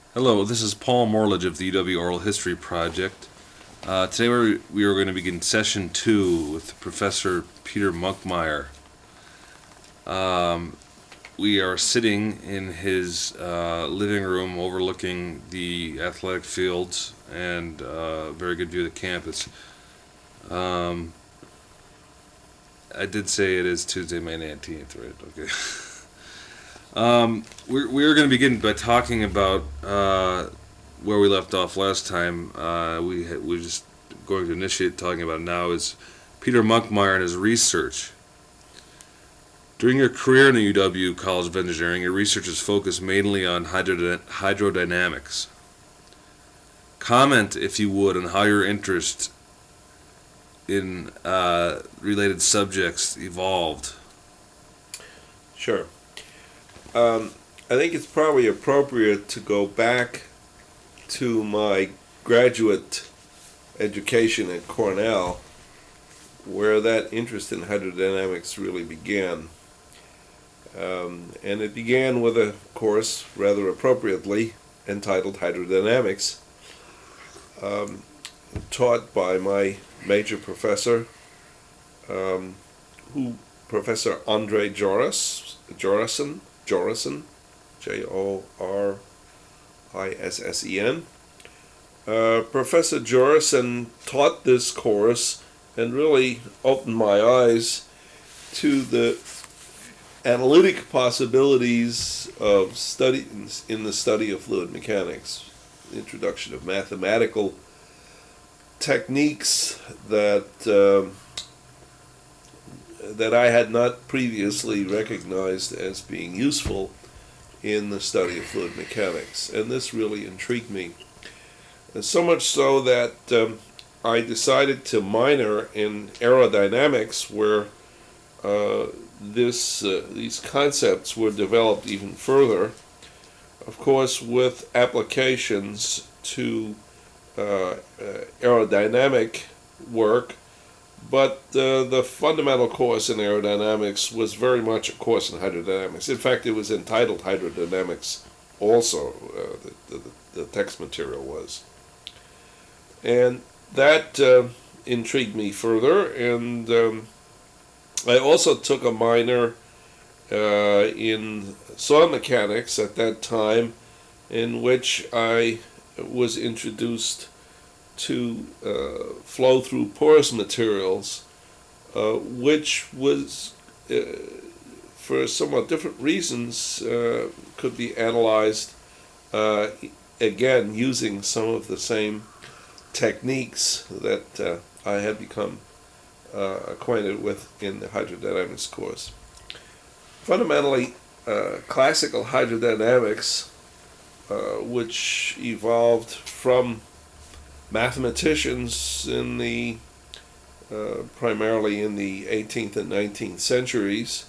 Hello, this is Paul Morledge of the UW Oral History Project. Today we are going to begin session 2 with Professor Peter Munkmeyer. We are sitting in his living room overlooking the athletic fields and a very good view of the campus. I did say it is Tuesday, May 19th, right? Okay. We're going to begin by talking about where we left off last time. We're just going to initiate talking about now is Peter Munkmeyer and his research. During your career in the UW College of Engineering, your research is focused mainly on hydrodynamics. Comment, if you would, on how your interest in related subjects evolved. Sure. I think it's probably appropriate to go back to my graduate education at Cornell, where that interest in hydrodynamics really began. And it began with a course, rather appropriately, entitled Hydrodynamics, taught by my major professor, Professor Andrei Jorissen, Jorisen. Professor Jorissen taught this course and really opened my eyes to the analytic possibilities of study in the study of fluid mechanics, the introduction of mathematical techniques that I had not previously recognized as being useful in the study of fluid mechanics. And this really intrigued me. And so much so that I decided to minor in aerodynamics, where these concepts were developed even further, of course, with applications to aerodynamic work. But the fundamental course in aerodynamics was very much a course in hydrodynamics. In fact, it was entitled Hydrodynamics also, the text material was. And that intrigued me further, and I also took a minor in soil mechanics at that time, in which I was introduced to flow through porous materials, which was, for somewhat different reasons, could be analyzed, again, using some of the same techniques that I had become acquainted with in the hydrodynamics course. Fundamentally, classical hydrodynamics, which evolved from mathematicians in the primarily in the 18th and 19th centuries,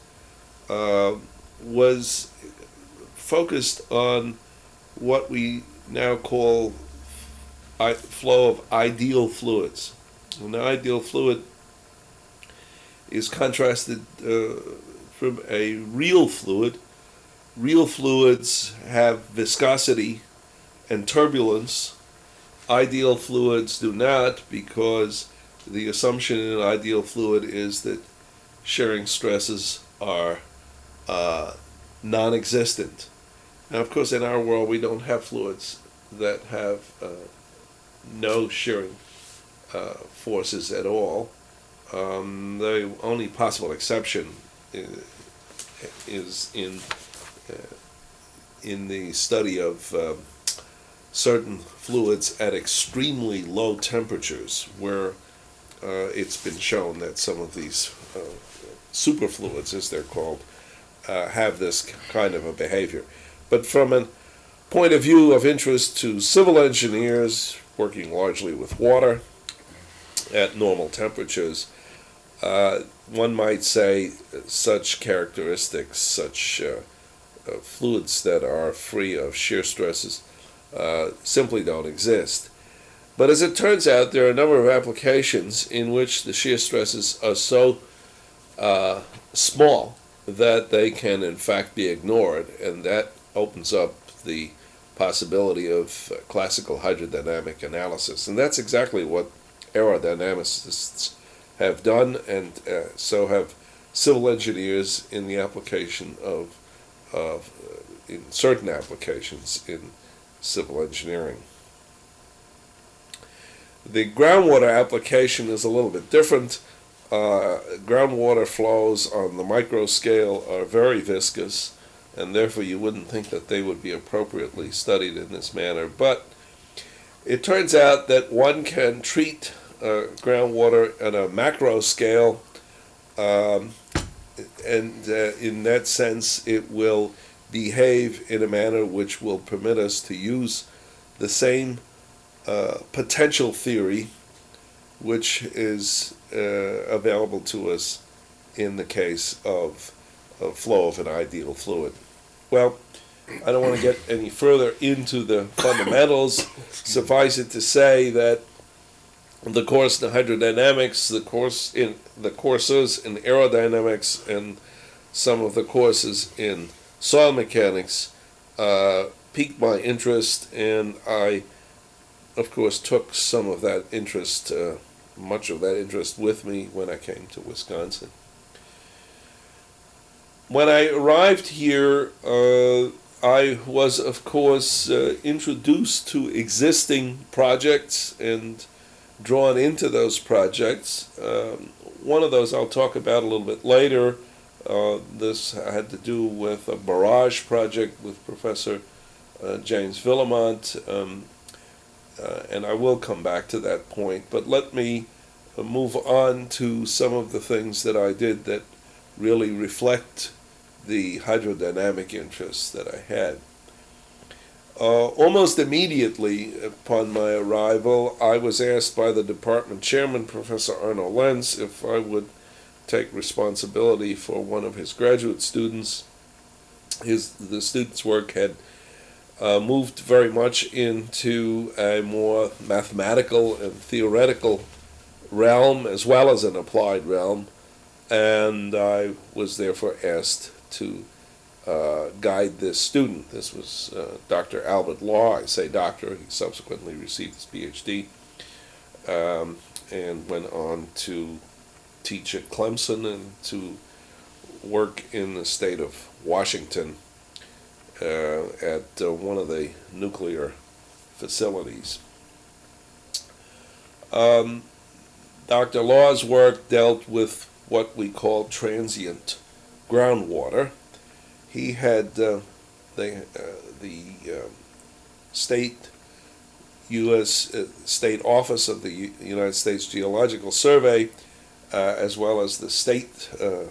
was focused on what we now call flow of ideal fluids. An ideal fluid is contrasted from a real fluid. Real fluids have viscosity and turbulence. Ideal fluids do not, because the assumption in an ideal fluid is that shearing stresses are non-existent. Now, of course, in our world, we don't have fluids that have no shearing forces at all. The only possible exception is in the study of certain fluids at extremely low temperatures, where it's been shown that some of these superfluids, as they're called, have this kind of a behavior. But from a point of view of interest to civil engineers working largely with water at normal temperatures, one might say such characteristics, such fluids that are free of shear stresses, simply don't exist. But as it turns out, there are a number of applications in which the shear stresses are so small that they can in fact be ignored, and that opens up the possibility of classical hydrodynamic analysis. And that's exactly what aerodynamicists have done, and so have civil engineers in the application of in certain applications in civil engineering. The groundwater application is a little bit different. Groundwater flows on the micro scale are very viscous, and therefore you wouldn't think that they would be appropriately studied in this manner. But it turns out that one can treat groundwater at a macro scale, and in that sense it will behave in a manner which will permit us to use the same potential theory which is available to us in the case of flow of an ideal fluid. Well, I don't want to get any further into the fundamentals. Suffice it to say that the course in hydrodynamics, the courses in aerodynamics, and some of the courses in soil mechanics piqued my interest, and I, of course, took some of that interest, much of that interest with me when I came to Wisconsin. When I arrived here, I was, of course, introduced to existing projects and drawn into those projects. One of those I'll talk about a little bit later. This had to do with a barrage project with Professor James Villamont, and I will come back to that point. But let me move on to some of the things that I did that really reflect the hydrodynamic interests that I had. Almost immediately upon my arrival, I was asked by the department chairman, Professor Arno Lenz, if I would take responsibility for one of his graduate students. The student's work had moved very much into a more mathematical and theoretical realm as well as an applied realm, and I was therefore asked to guide this student. This was Dr. Albert Law. I say doctor, he subsequently received his PhD and went on to teach at Clemson and to work in the state of Washington at one of the nuclear facilities. Dr. Law's work dealt with what we call transient groundwater. He had the state U.S. State Office of the United States Geological Survey, as well as the state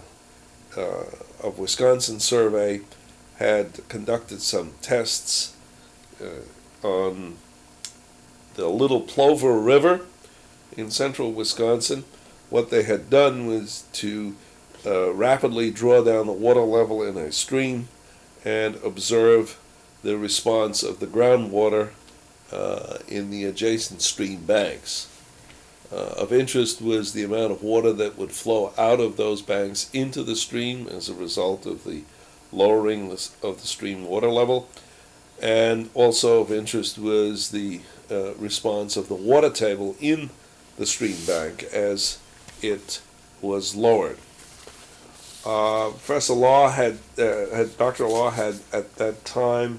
of Wisconsin survey, had conducted some tests on the Little Plover River in central Wisconsin. What they had done was to rapidly draw down the water level in a stream and observe the response of the groundwater in the adjacent stream banks. Of interest was the amount of water that would flow out of those banks into the stream as a result of the lowering of the stream water level, and also of interest was the response of the water table in the stream bank as it was lowered. Professor Law Dr. Law had at that time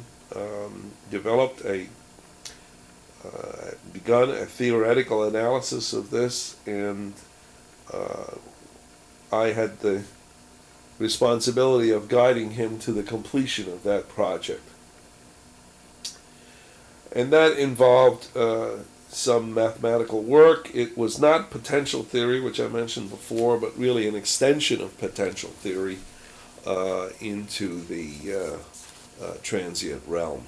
begun a theoretical analysis of this, and I had the responsibility of guiding him to the completion of that project. And that involved some mathematical work. It was not potential theory, which I mentioned before, but really an extension of potential theory into the transient realm.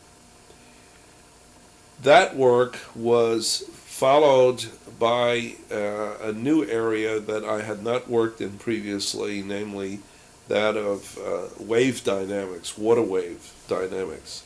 That work was followed by a new area that I had not worked in previously, namely that of wave dynamics, water wave dynamics.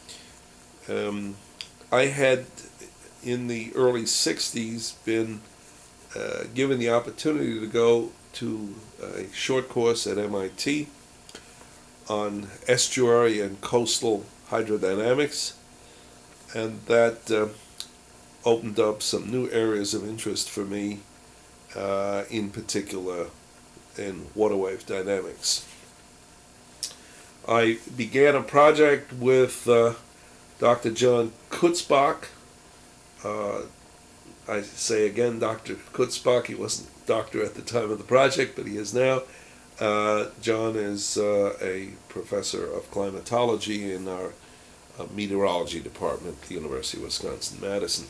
I had, in the early 60s, been given the opportunity to go to a short course at MIT on estuary and coastal hydrodynamics, and that opened up some new areas of interest for me, in particular in water wave dynamics. I began a project with Dr. John Kutzbach. I say again, Dr. Kutzbach. He wasn't doctor at the time of the project, but he is now. John is a professor of climatology in our meteorology department at the University of Wisconsin-Madison.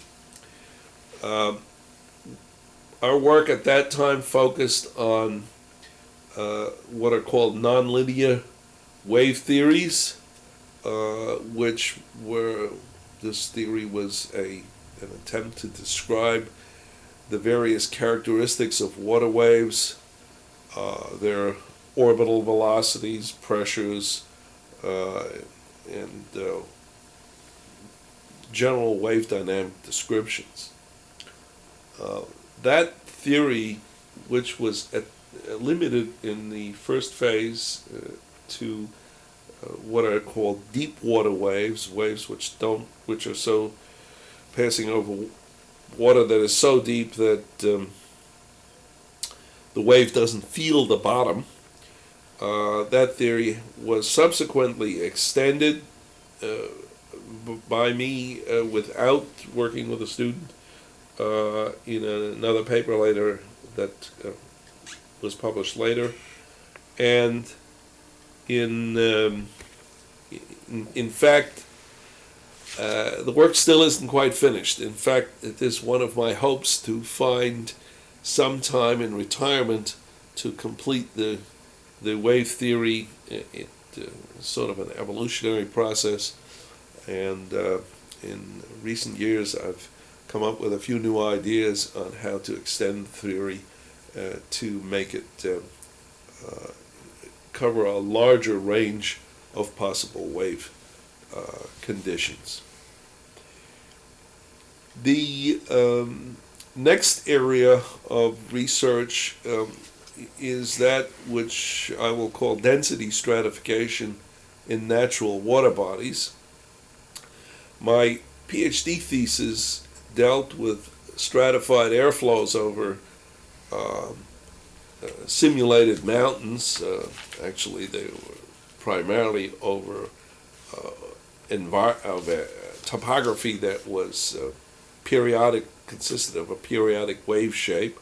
Our work at that time focused on what are called nonlinear wave theories, which were, this theory was an attempt to describe the various characteristics of water waves, their orbital velocities, pressures, and general wave dynamic descriptions. That theory, which was limited in the first phase to what are called deep water waves, waves which are so passing over water that is so deep that the wave doesn't feel the bottom. That theory was subsequently extended by me without working with a student in another paper later that was published later, and in fact, the work still isn't quite finished. In fact, it is one of my hopes to find some time in retirement to complete the wave theory. It's sort of an evolutionary process, and in recent years I've come up with a few new ideas on how to extend the theory to make it cover a larger range of possible wave conditions. The next area of research is that which I will call density stratification in natural water bodies. My PhD thesis dealt with stratified airflows over simulated mountains. Actually, they were primarily over topography that was periodic, consisted of a periodic wave shape.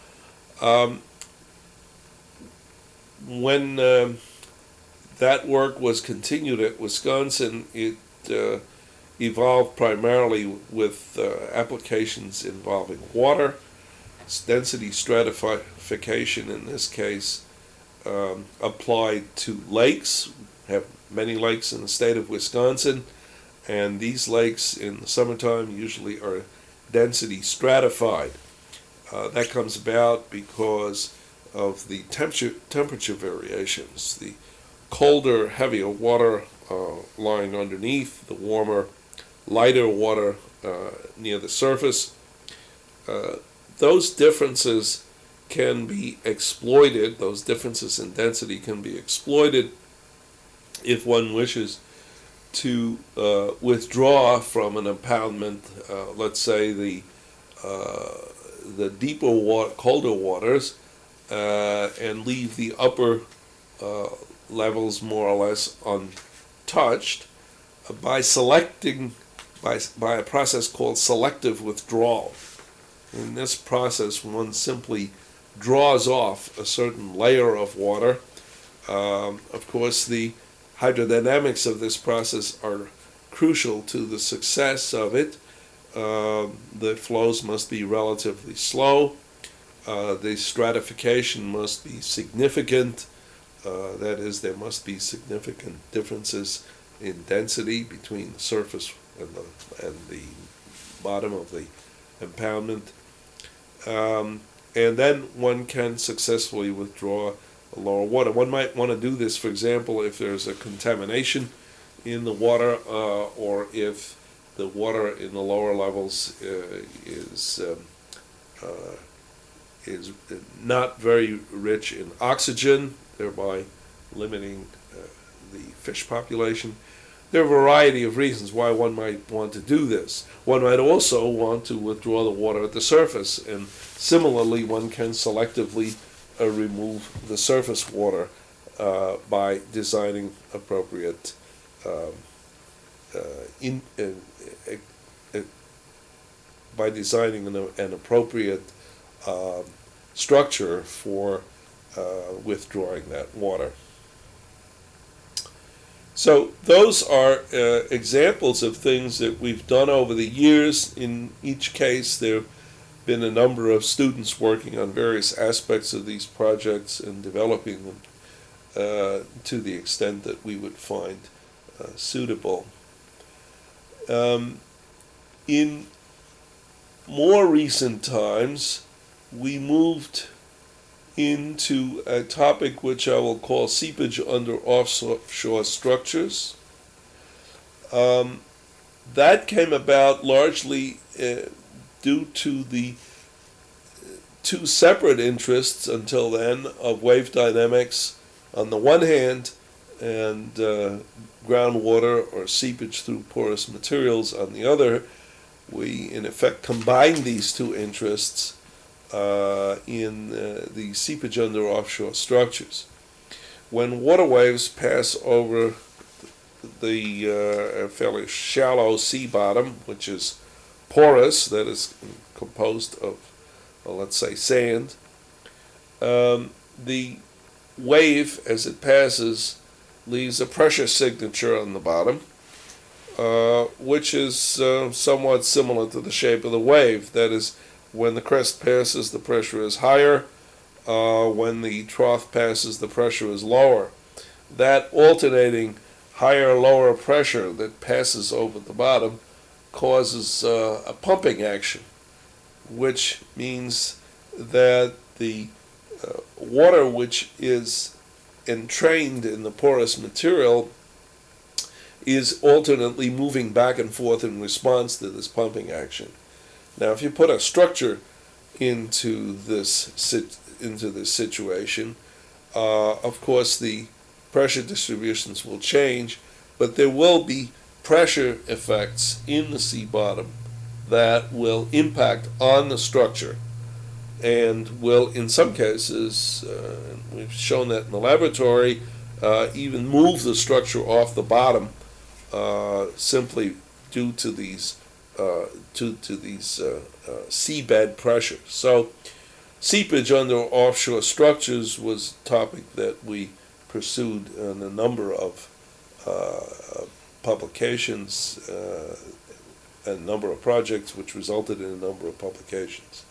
When that work was continued at Wisconsin, it evolved primarily with applications involving water. Density stratification, in this case, applied to lakes. We have many lakes in the state of Wisconsin, and these lakes in the summertime usually are density stratified. That comes about because of the temperature variations. The colder, heavier water lying underneath, the warmer, lighter water near the surface. Those differences can be exploited, those differences in density can be exploited if one wishes to withdraw from an impoundment, let's say the deeper colder waters, and leave the upper levels more or less untouched by selecting, by a process called selective withdrawal. In this process, one simply draws off a certain layer of water. Of course, the hydrodynamics of this process are crucial to the success of it. The flows must be relatively slow. The stratification must be significant. That is, there must be significant differences in density between the surface and the bottom of the impoundment. And then one can successfully withdraw a lower water. One might want to do this, for example, if there's a contamination in the water, or if the water in the lower levels is not very rich in oxygen, thereby limiting the fish population. there are a variety of reasons why one might want to do this. One might also want to withdraw the water at the surface, and similarly, one can selectively remove the surface water by designing appropriate by designing an appropriate structure for withdrawing that water. So those are examples of things that we've done over the years. In each case, there have been a number of students working on various aspects of these projects and developing them to the extent that we would find suitable. In more recent times, we moved into a topic which I will call seepage under offshore structures. That came about largely due to the two separate interests until then of wave dynamics on the one hand and groundwater or seepage through porous materials on the other. We, in effect, combined these two interests in the seepage under offshore structures. When water waves pass over the fairly shallow sea bottom, which is porous, that is composed of, well, let's say, sand, the wave, as it passes, leaves a pressure signature on the bottom, which is somewhat similar to the shape of the wave. That is, when the crest passes, the pressure is higher. When the trough passes, the pressure is lower. That alternating higher-lower pressure that passes over the bottom causes a pumping action, which means that the water which is entrained in the porous material is alternately moving back and forth in response to this pumping action. Now, if you put a structure into this situation, of course the pressure distributions will change, but there will be pressure effects in the sea bottom that will impact on the structure and will, in some cases, we've shown that in the laboratory, even move the structure off the bottom simply due to these seabed pressures. So seepage under offshore structures was a topic that we pursued in a number of publications, a number of projects, which resulted in a number of publications.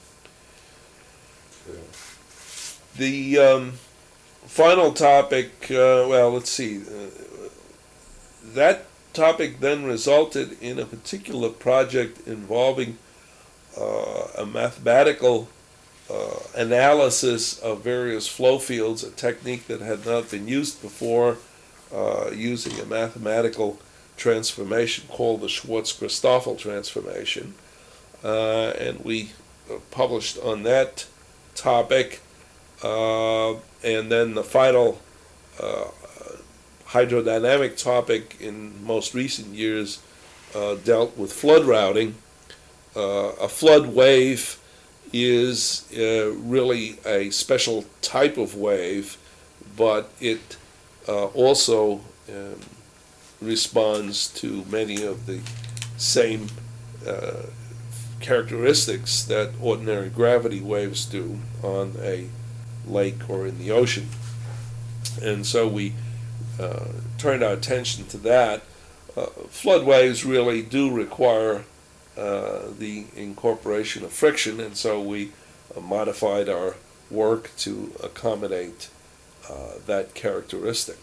The final topic, well, let's see, that topic then resulted in a particular project involving a mathematical analysis of various flow fields, a technique that had not been used before, using a mathematical transformation called the Schwarz-Christoffel transformation. And we published on that topic. And then the final hydrodynamic topic in most recent years dealt with flood routing. A flood wave is really a special type of wave, but it also responds to many of the same characteristics that ordinary gravity waves do on a lake or in the ocean. And so we turned our attention to that. Flood waves really do require the incorporation of friction, and so we modified our work to accommodate that characteristic.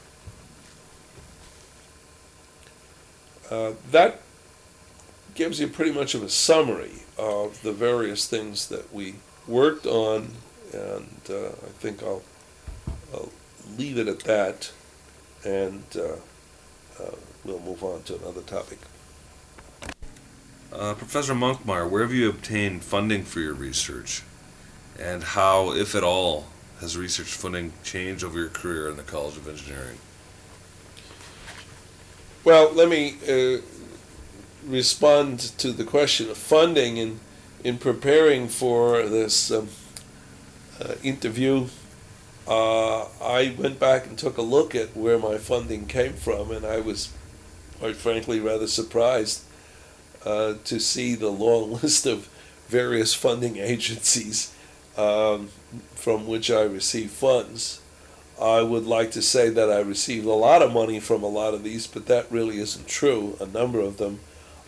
That gives you pretty much of a summary of the various things that we worked on, and I think I'll leave it at that, and we'll move on to another topic. Professor Munkmeyer, where have you obtained funding for your research, and how, if at all, has research funding changed over your career in the College of Engineering? Well, let me respond to the question of funding. In preparing for this interview, I went back and took a look at where my funding came from, and I was, quite frankly, rather surprised to see the long list of various funding agencies from which I receive funds. I would like to say that I received a lot of money from a lot of these, but that really isn't true. A number of them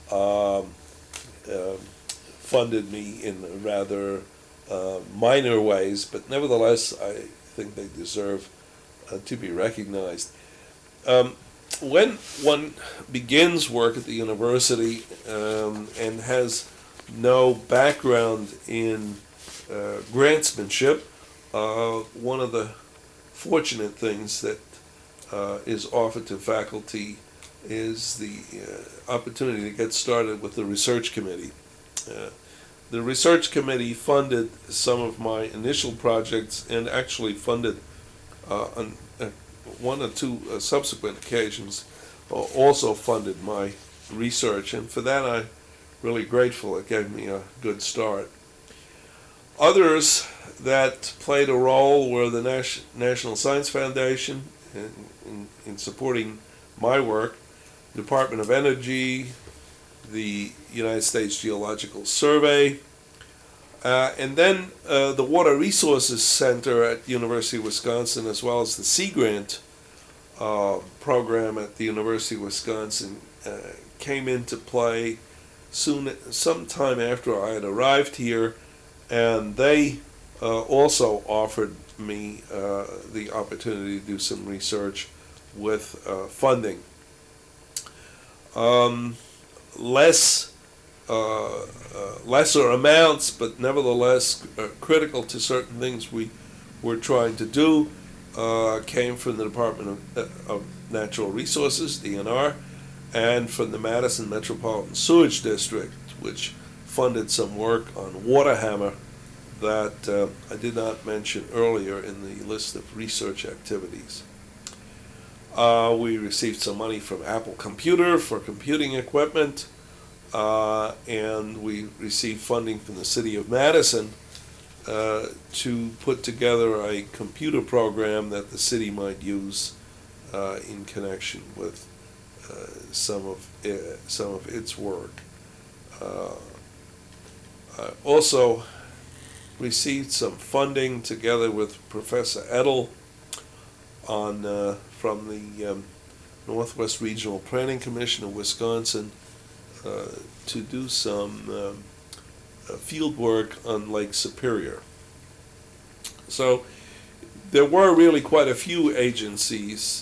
funded me in rather minor ways, but nevertheless, I think they deserve to be recognized. When one begins work at the university and has no background in grantsmanship, one of the fortunate things that is offered to faculty is the opportunity to get started with the research committee. The research committee funded some of my initial projects and actually funded on one or two subsequent occasions also funded my research, and for that I'm really grateful. It gave me a good start. Others that played a role were the National Science Foundation in supporting my work, Department of Energy, the United States Geological Survey, and then the Water Resources Center at the University of Wisconsin, as well as the Sea Grant program at the University of Wisconsin came into play sometime after I had arrived here, and they also offered me the opportunity to do some research with funding. Lesser amounts, but nevertheless critical to certain things we were trying to do, came from the Department of Natural Resources, DNR, and from the Madison Metropolitan Sewage District, which funded some work on Waterhammer that I did not mention earlier in the list of research activities. We received some money from Apple Computer for computing equipment, and we received funding from the City of Madison to put together a computer program that the city might use in connection with some of its work. I also received some funding together with Professor Edel from the Northwest Regional Planning Commission of Wisconsin to do some field work on Lake Superior. So there were really quite a few agencies,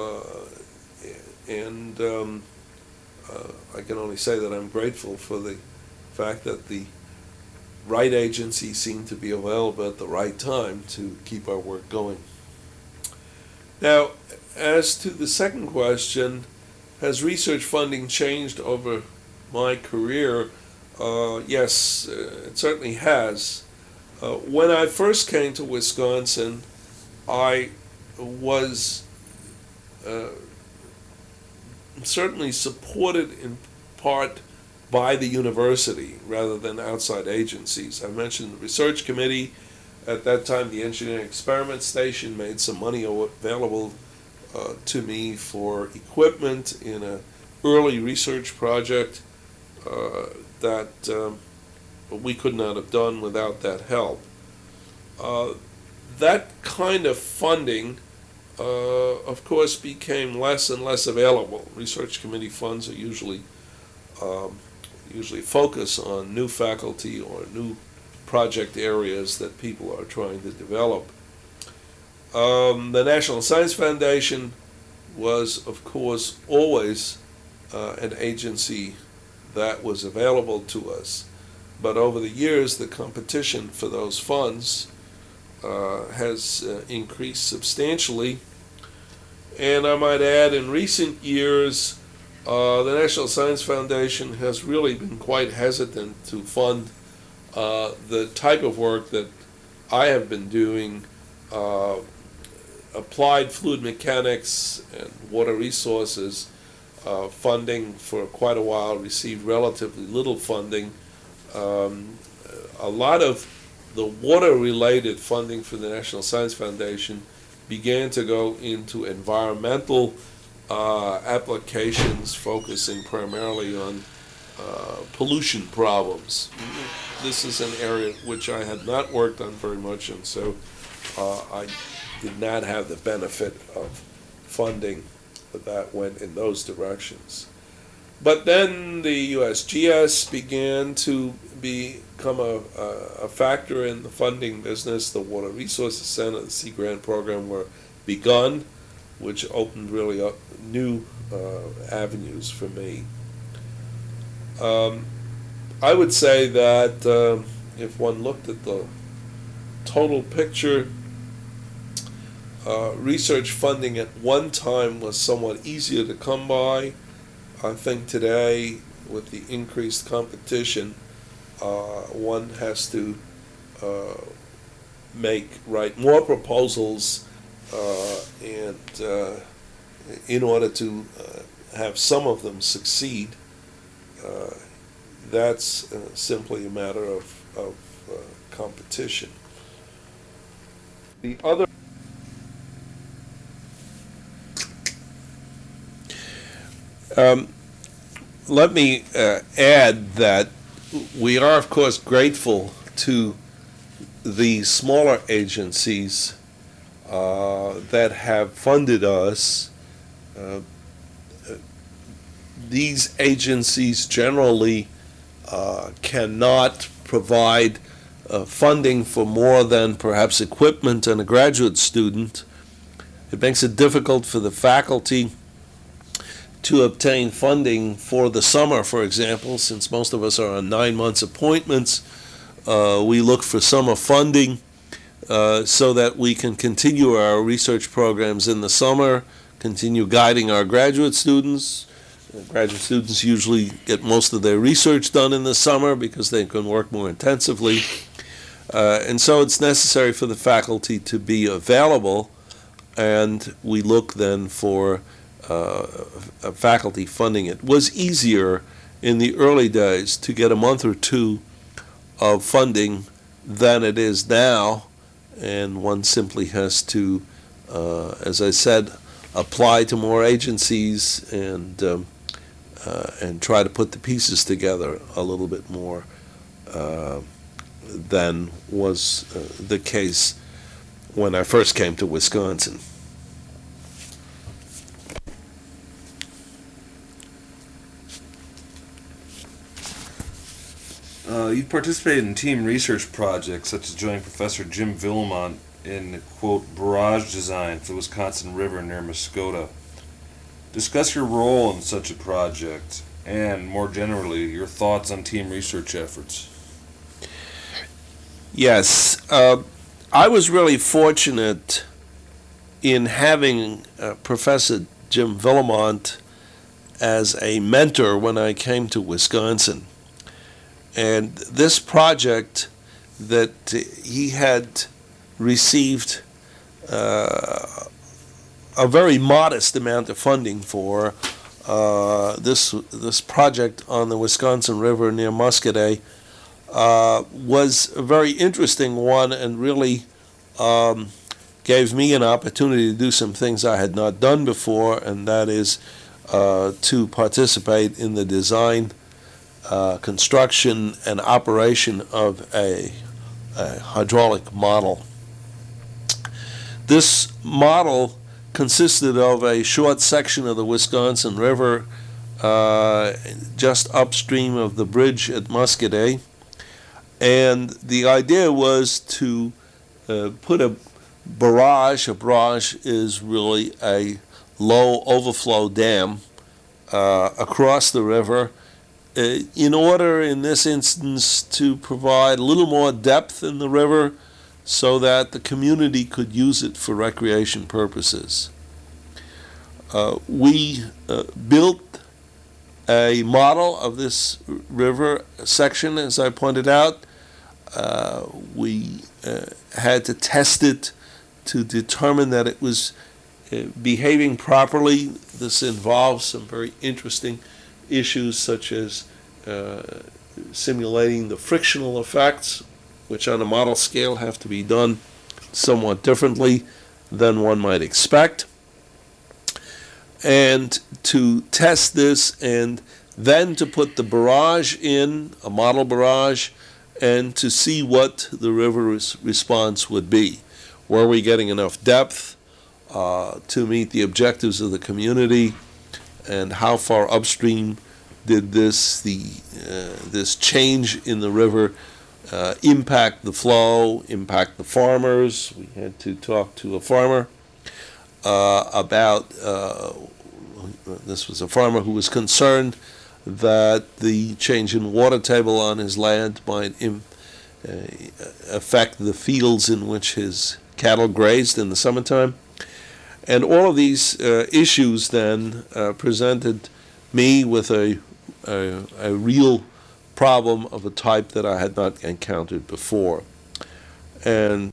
and I can only say that I'm grateful for the fact that the right agency seemed to be available at the right time to keep our work going. Now, as to the second question, has research funding changed over my career? Yes, it certainly has. When I first came to Wisconsin, I was certainly supported in part by the university rather than outside agencies. I mentioned the research committee. At that time, the Engineering Experiment Station made some money available to me for equipment in an early research project that we could not have done without that help. That kind of funding, of course, became less and less available. Research committee funds are usually focus on new faculty or new project areas that people are trying to develop. The National Science Foundation was, of course, always an agency that was available to us. But over the years, the competition for those funds has increased substantially. And I might add, in recent years, the National Science Foundation has really been quite hesitant to fund the type of work that I have been doing, applied fluid mechanics and water resources, funding for quite a while, received relatively little funding. A lot of the water-related funding for the National Science Foundation began to go into environmental applications, focusing primarily on pollution problems. This is an area which I had not worked on very much, and so I did not have the benefit of funding that went in those directions. But then the USGS began to become a factor in the funding business. The Water Resources Center, the Sea Grant program were begun, which opened really up new avenues for me. I would say that if one looked at the total picture, research funding at one time was somewhat easier to come by. I think today, with the increased competition, one has to write more proposals, and in order to have some of them succeed, that's simply a matter of competition. The other let me add that we are, of course, grateful to the smaller agencies that have funded us. These agencies generally cannot provide funding for more than perhaps equipment and a graduate student. It makes it difficult for the faculty to obtain funding for the summer, for example, since most of us are on 9 months appointments. We look for summer funding so that we can continue our research programs in the summer, continue guiding our graduate students. Graduate students usually get most of their research done in the summer because they can work more intensively. And so it's necessary for the faculty to be available, and we look then for faculty funding. It was easier in the early days to get a month or two of funding than it is now, and one simply has to, as I said, apply to more agencies and try to put the pieces together a little bit more than was the case when I first came to Wisconsin. You've participated in team research projects such as joining Professor Jim Villamont in, quote, barrage design for the Wisconsin River near Muskota. Discuss your role in such a project and, more generally, your thoughts on team research efforts. Yes, I was really fortunate in having Professor Jim Villamont as a mentor when I came to Wisconsin. And this project that he had received a very modest amount of funding for, this project on the Wisconsin River near Muscoda, was a very interesting one, and really gave me an opportunity to do some things I had not done before, and that is to participate in the design, construction, and operation of a hydraulic model. This model consisted of a short section of the Wisconsin River just upstream of the bridge at Muscoda, and the idea was to put a barrage. A barrage is really a low overflow dam across the river, in order, in this instance, to provide a little more depth in the river so that the community could use it for recreation purposes. We built a model of this river section, as I pointed out. We had to test it to determine that it was behaving properly. This involves some very interesting issues such as simulating the frictional effects, which on a model scale have to be done somewhat differently than one might expect. And to test this and then to put the barrage in, a model barrage, and to see what the river's response would be. Were we getting enough depth to meet the objectives of the community, and how far upstream did this change in the river impact the flow, impact the farmers? We had to talk to a farmer about, this was a farmer who was concerned that the change in water table on his land might affect the fields in which his cattle grazed in the summertime. And all of these issues then presented me with a real problem of a type that I had not encountered before. And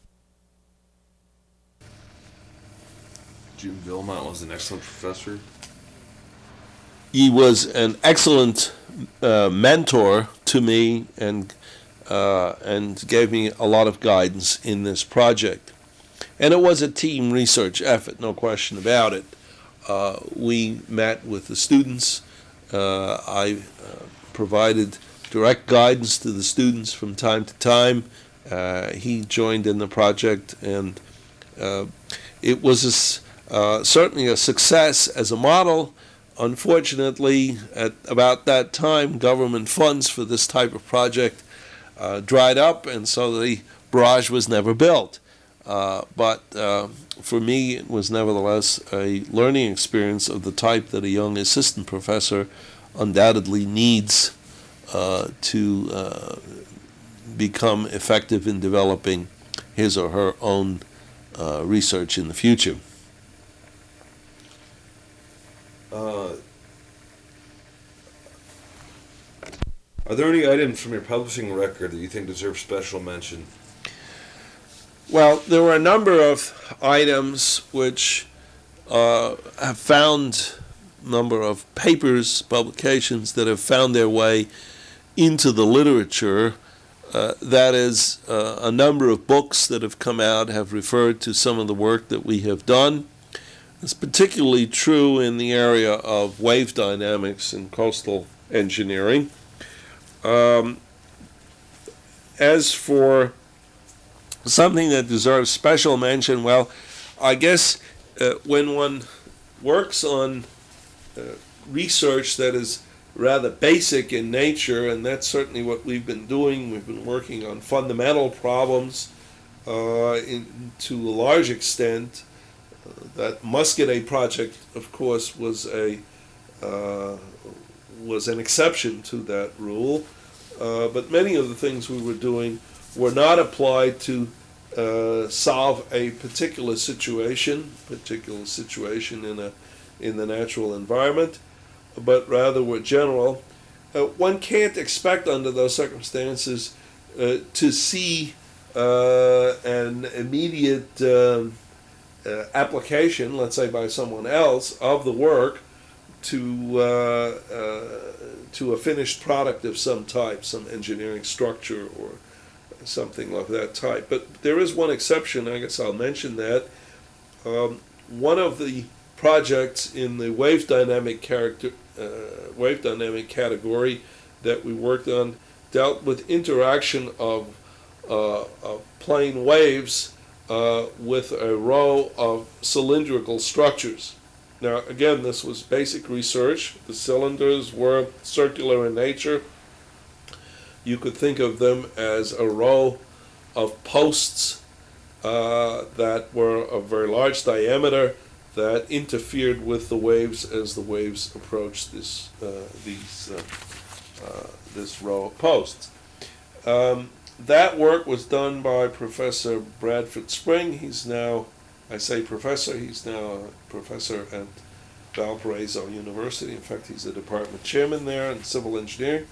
Jim Vilmont was an excellent professor. He was an excellent mentor to me and gave me a lot of guidance in this project. And it was a team research effort, no question about it. We met with the students. I provided direct guidance to the students from time to time. He joined in the project, and it was certainly a success as a model. Unfortunately, at about that time, government funds for this type of project dried up, and so the barrage was never built. But for me, it was nevertheless a learning experience of the type that a young assistant professor undoubtedly needs to become effective in developing his or her own research in the future. Are there any items from your publishing record that you think deserve special mention? Well, there were a number of items which have found a number of papers, publications that have found their way into the literature. That is, a number of books that have come out have referred to some of the work that we have done. It's particularly true in the area of wave dynamics and coastal engineering. As for something that deserves special mention, well, I guess when one works on research that is rather basic in nature, and that's certainly what we've been doing. We've been working on fundamental problems to a large extent. That Muscadet project, of course, was an exception to that rule. But many of the things we were doing were not applied to solve a particular situation in the natural environment, but rather were general. One can't expect under those circumstances to see an immediate application, let's say by someone else, of the work to a finished product of some type, some engineering structure or something like that type. But there is one exception, I guess I'll mention that. One of the projects in the wave dynamic category that we worked on dealt with interaction of plane waves with a row of cylindrical structures. Now, again, this was basic research. The cylinders were circular in nature. You could think of them as a row of posts that were of very large diameter that interfered with the waves as the waves approached this row of posts. That work was done by Professor Bradford Spring. He's now, I say professor, he's now a professor at Valparaiso University. In fact, he's the department chairman there in civil engineering.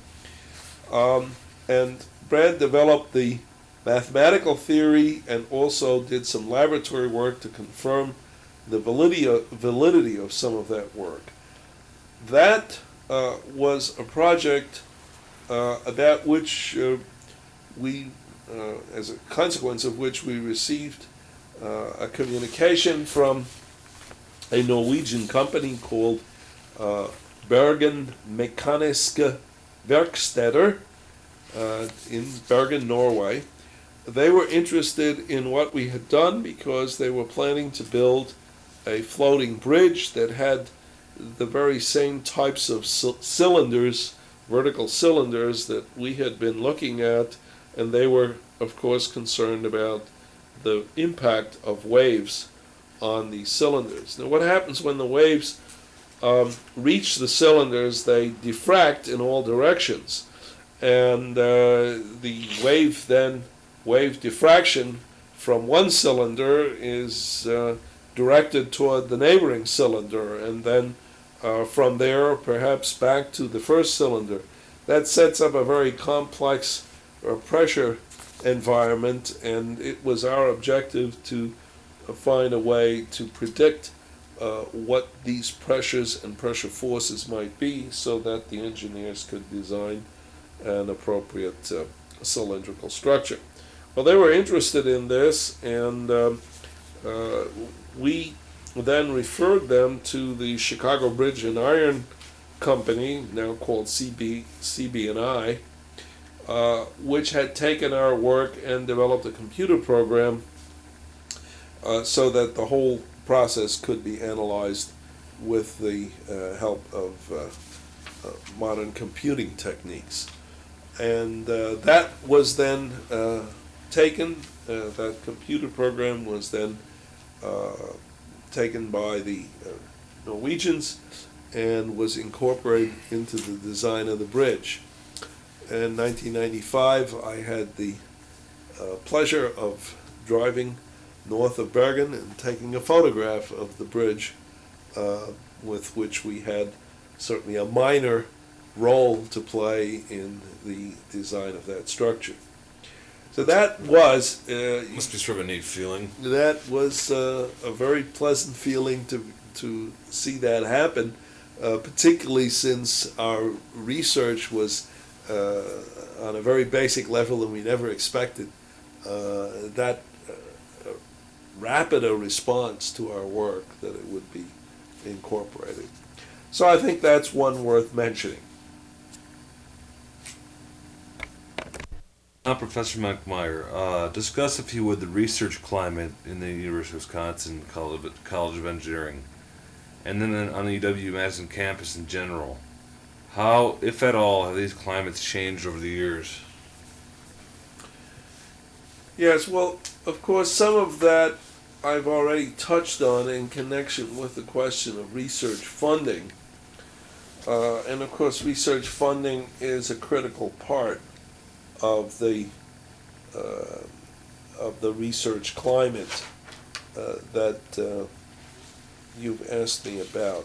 And Brad developed the mathematical theory and also did some laboratory work to confirm the validity of some of that work. That was a project about which we, as a consequence of which we received a communication from a Norwegian company called Bergen Mekaniske Verksteder in Bergen, Norway. They were interested in what we had done because they were planning to build a floating bridge that had the very same types of cylinders, vertical cylinders, that we had been looking at, and they were, of course, concerned about the impact of waves on the cylinders. Now, what happens when the waves reach the cylinders? They diffract in all directions, and the wave diffraction from one cylinder is directed toward the neighboring cylinder, and then from there perhaps back to the first cylinder. That sets up a very complex pressure environment, and it was our objective to find a way to predict what these pressures and pressure forces might be so that the engineers could design an appropriate cylindrical structure. Well, they were interested in this, and we then referred them to the Chicago Bridge and Iron Company, now called CB&I, which had taken our work and developed a computer program so that the whole process could be analyzed with the help of modern computing techniques. And that was then taken, that computer program was then taken by the Norwegians and was incorporated into the design of the bridge. In 1995, I had the pleasure of driving north of Bergen and taking a photograph of the bridge, with which we had certainly a minor role to play in the design of that structure. So that was... must be sort of a neat feeling. That was a very pleasant feeling to see that happen, particularly since our research was on a very basic level and we never expected that rapid a response to our work that it would be incorporated. So I think that's one worth mentioning. Now, Professor Monkmeyer, discuss, if you would, the research climate in the University of Wisconsin College of Engineering, and then on the UW-Madison campus in general. How, if at all, have these climates changed over the years? Yes, well, of course, some of that I've already touched on in connection with the question of research funding. And of course, research funding is a critical part of the research climate that you've asked me about.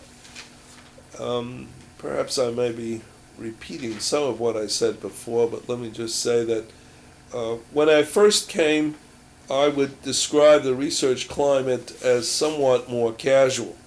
Perhaps I may be repeating some of what I said before, but let me just say that when I first came, I would describe the research climate as somewhat more casual.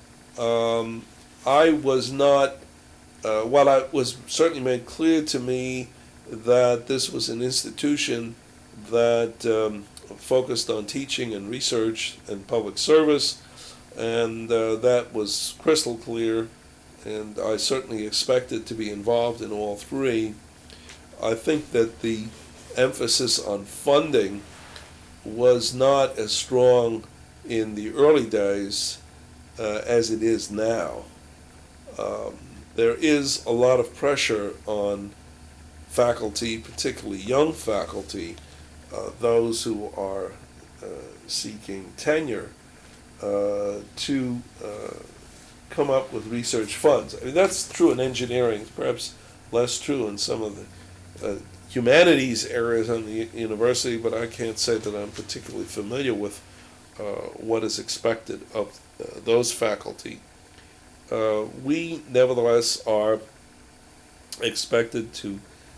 I was not, while it was certainly made clear to me that this was an institution that focused on teaching and research and public service, and that was crystal clear, and I certainly expected to be involved in all three. I think that the emphasis on funding was not as strong in the early days as it is now. There is a lot of pressure on faculty, particularly young faculty, those who are seeking tenure, to come up with research funds. I mean, that's true in engineering, perhaps less true in some of the humanities areas on the university, but I can't say that I'm particularly familiar with what is expected of those faculty. We, nevertheless, are expected to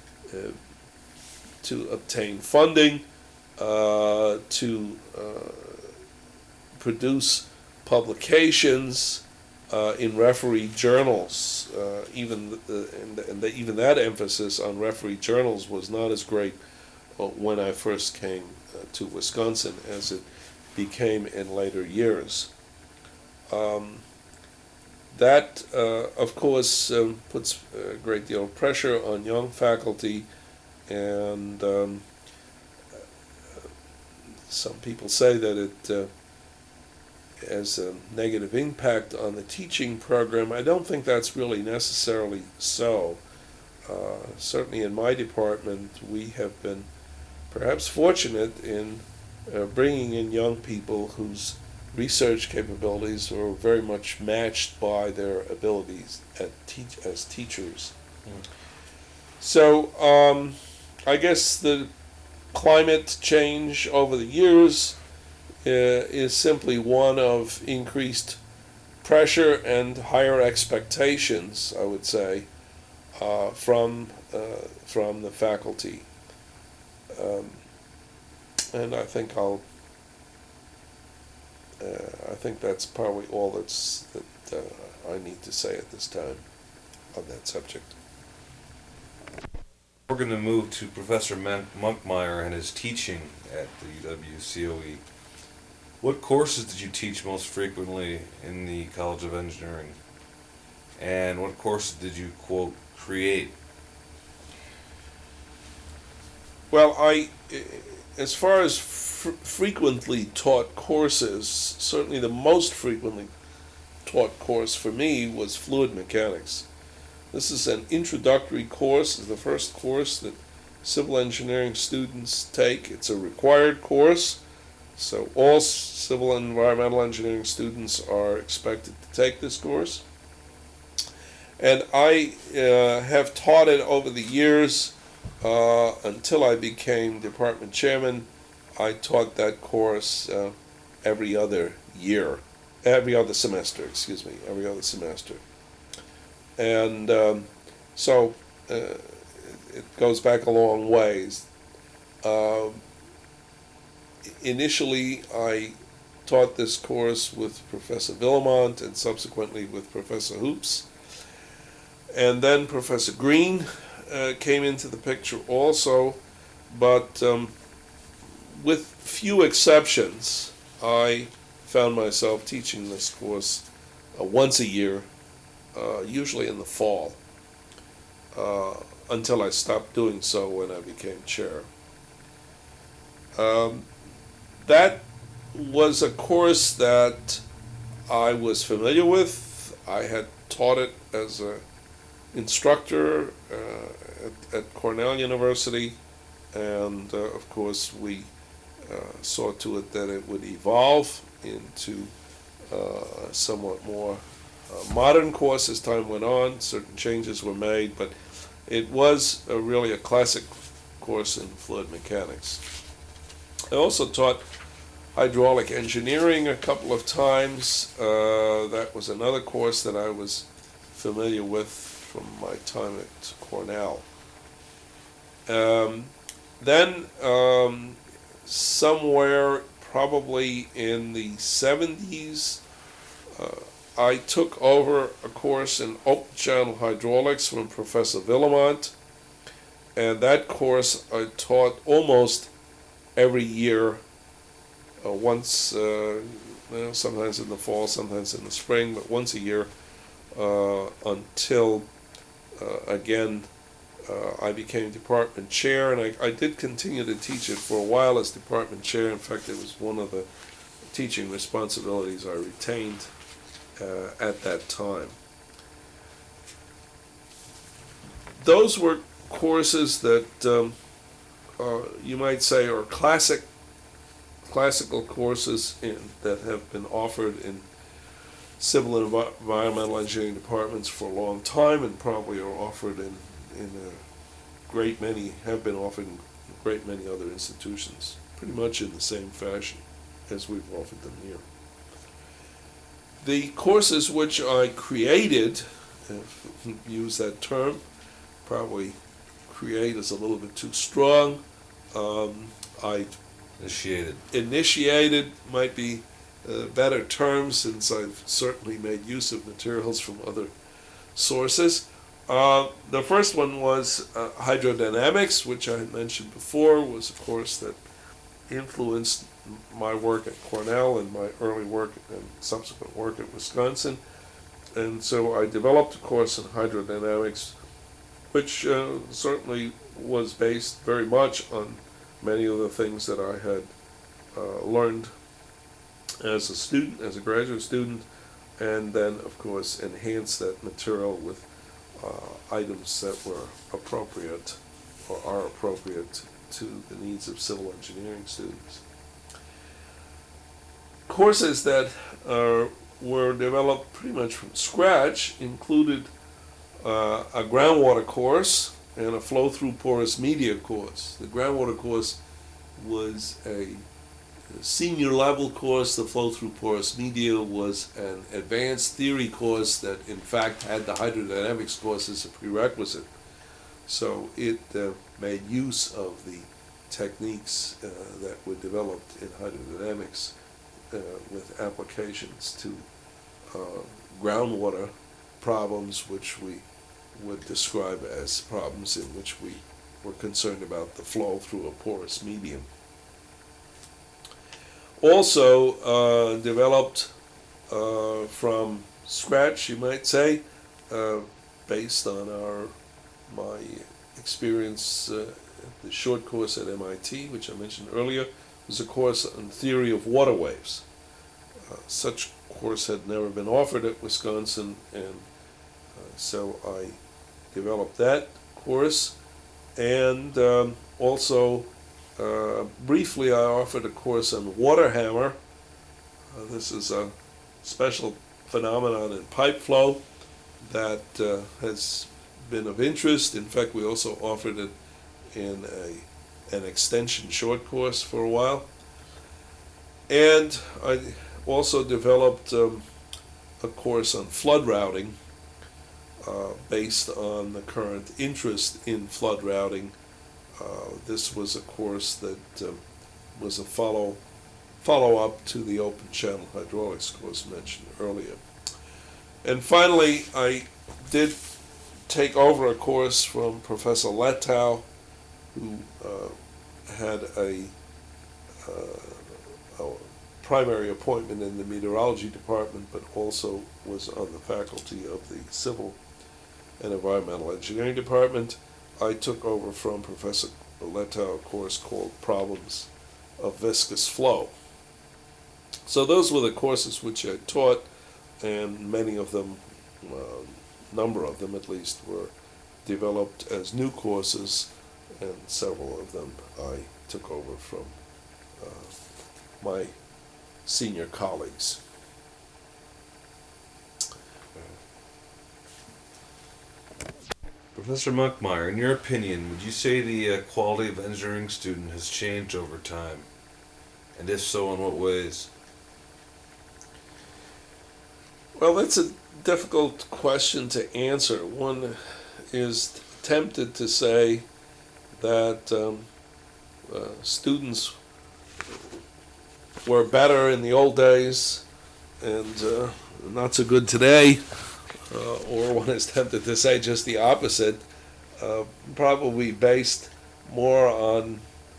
obtain funding, to produce publications in referee journals. Even that emphasis on referee journals was not as great when I first came to Wisconsin as it became in later years. That, of course, puts a great deal of pressure on young faculty, and some people say that it has a negative impact on the teaching program. I don't think that's really necessarily so. Certainly in my department, we have been perhaps fortunate in bringing in young people whose research capabilities are very much matched by their abilities as teachers. So I guess the climate change over the years is simply one of increased pressure and higher expectations, I would say, from the faculty. And I think I think that's probably all that I need to say at this time on that subject. We're going to move to Professor Munkmeyer and his teaching at the UW-COE. What courses did you teach most frequently in the College of Engineering? And what courses did you, quote, create? Well, as far as frequently taught courses, certainly the most frequently taught course for me was fluid mechanics. This is an introductory course. It's the first course that civil engineering students take. It's a required course, so all civil and environmental engineering students are expected to take this course. And I have taught it over the years until I became department chairman. I taught that course every other semester. And so it goes back a long ways. Initially, I taught this course with Professor Villamont and subsequently with Professor Hoops. And then Professor Green came into the picture also, but with few exceptions, I found myself teaching this course once a year, usually in the fall, until I stopped doing so when I became chair. That was a course that I was familiar with. I had taught it as an instructor at Cornell University, and of course we saw to it that it would evolve into a somewhat more modern course as time went on. Certain changes were made, but it was really a classic course in fluid mechanics. I also taught hydraulic engineering a couple of times. That was another course that I was familiar with from my time at Cornell. Then somewhere probably in the 70s, I took over a course in open channel hydraulics from Professor Villamont, and that course I taught almost every year, once, sometimes in the fall, sometimes in the spring, but once a year until, again, I became department chair, and I did continue to teach it for a while as department chair. In fact, it was one of the teaching responsibilities I retained at that time. Those were courses that you might say are classical courses that have been offered in civil and environmental engineering departments for a long time, and probably are offered in have been offered in a great many other institutions, pretty much in the same fashion as we've offered them here. The courses which I created, if you use that term, probably create is a little bit too strong. I Initiated might be better terms, since I've certainly made use of materials from other sources. The first one was hydrodynamics, which I had mentioned before, was of course that influenced my work at Cornell and my early work and subsequent work at Wisconsin. And so I developed a course in hydrodynamics, which certainly was based very much on many of the things that I had learned as a student, as a graduate student, and then, of course, enhanced that material with items that were appropriate or are appropriate to the needs of civil engineering students. Courses that were developed pretty much from scratch included a groundwater course and a flow-through porous media course. The groundwater course was a senior level course. The flow-through porous media was an advanced theory course that in fact had the hydrodynamics course as a prerequisite. So it made use of the techniques that were developed in hydrodynamics with applications to groundwater problems, which we would describe as problems in which we were concerned about the flow through a porous medium. Also developed from scratch, you might say, based on my experience at the short course at MIT, which I mentioned earlier, was a course on theory of water waves. Such course had never been offered at Wisconsin, and so I developed that course. And also, briefly, I offered a course on water hammer. This is a special phenomenon in pipe flow that has been of interest. In fact, we also offered it in an extension short course for a while. And I also developed a course on flood routing based on the current interest in flood routing. This was a course that was a follow-up to the open channel hydraulics course mentioned earlier. And finally, I did take over a course from Professor Letow, who had a primary appointment in the meteorology department, but also was on the faculty of the civil and environmental engineering department. I took over from Professor Letow a course called Problems of Viscous Flow. So those were the courses which I taught, and many of them, number of them at least, were developed as new courses, and several of them I took over from my senior colleagues. Professor Munkmeyer, in your opinion, would you say the quality of engineering student has changed over time? And if so, in what ways? Well, that's a difficult question to answer. One is tempted to say that students were better in the old days and not so good today, or one is tempted to say just the opposite, probably based more on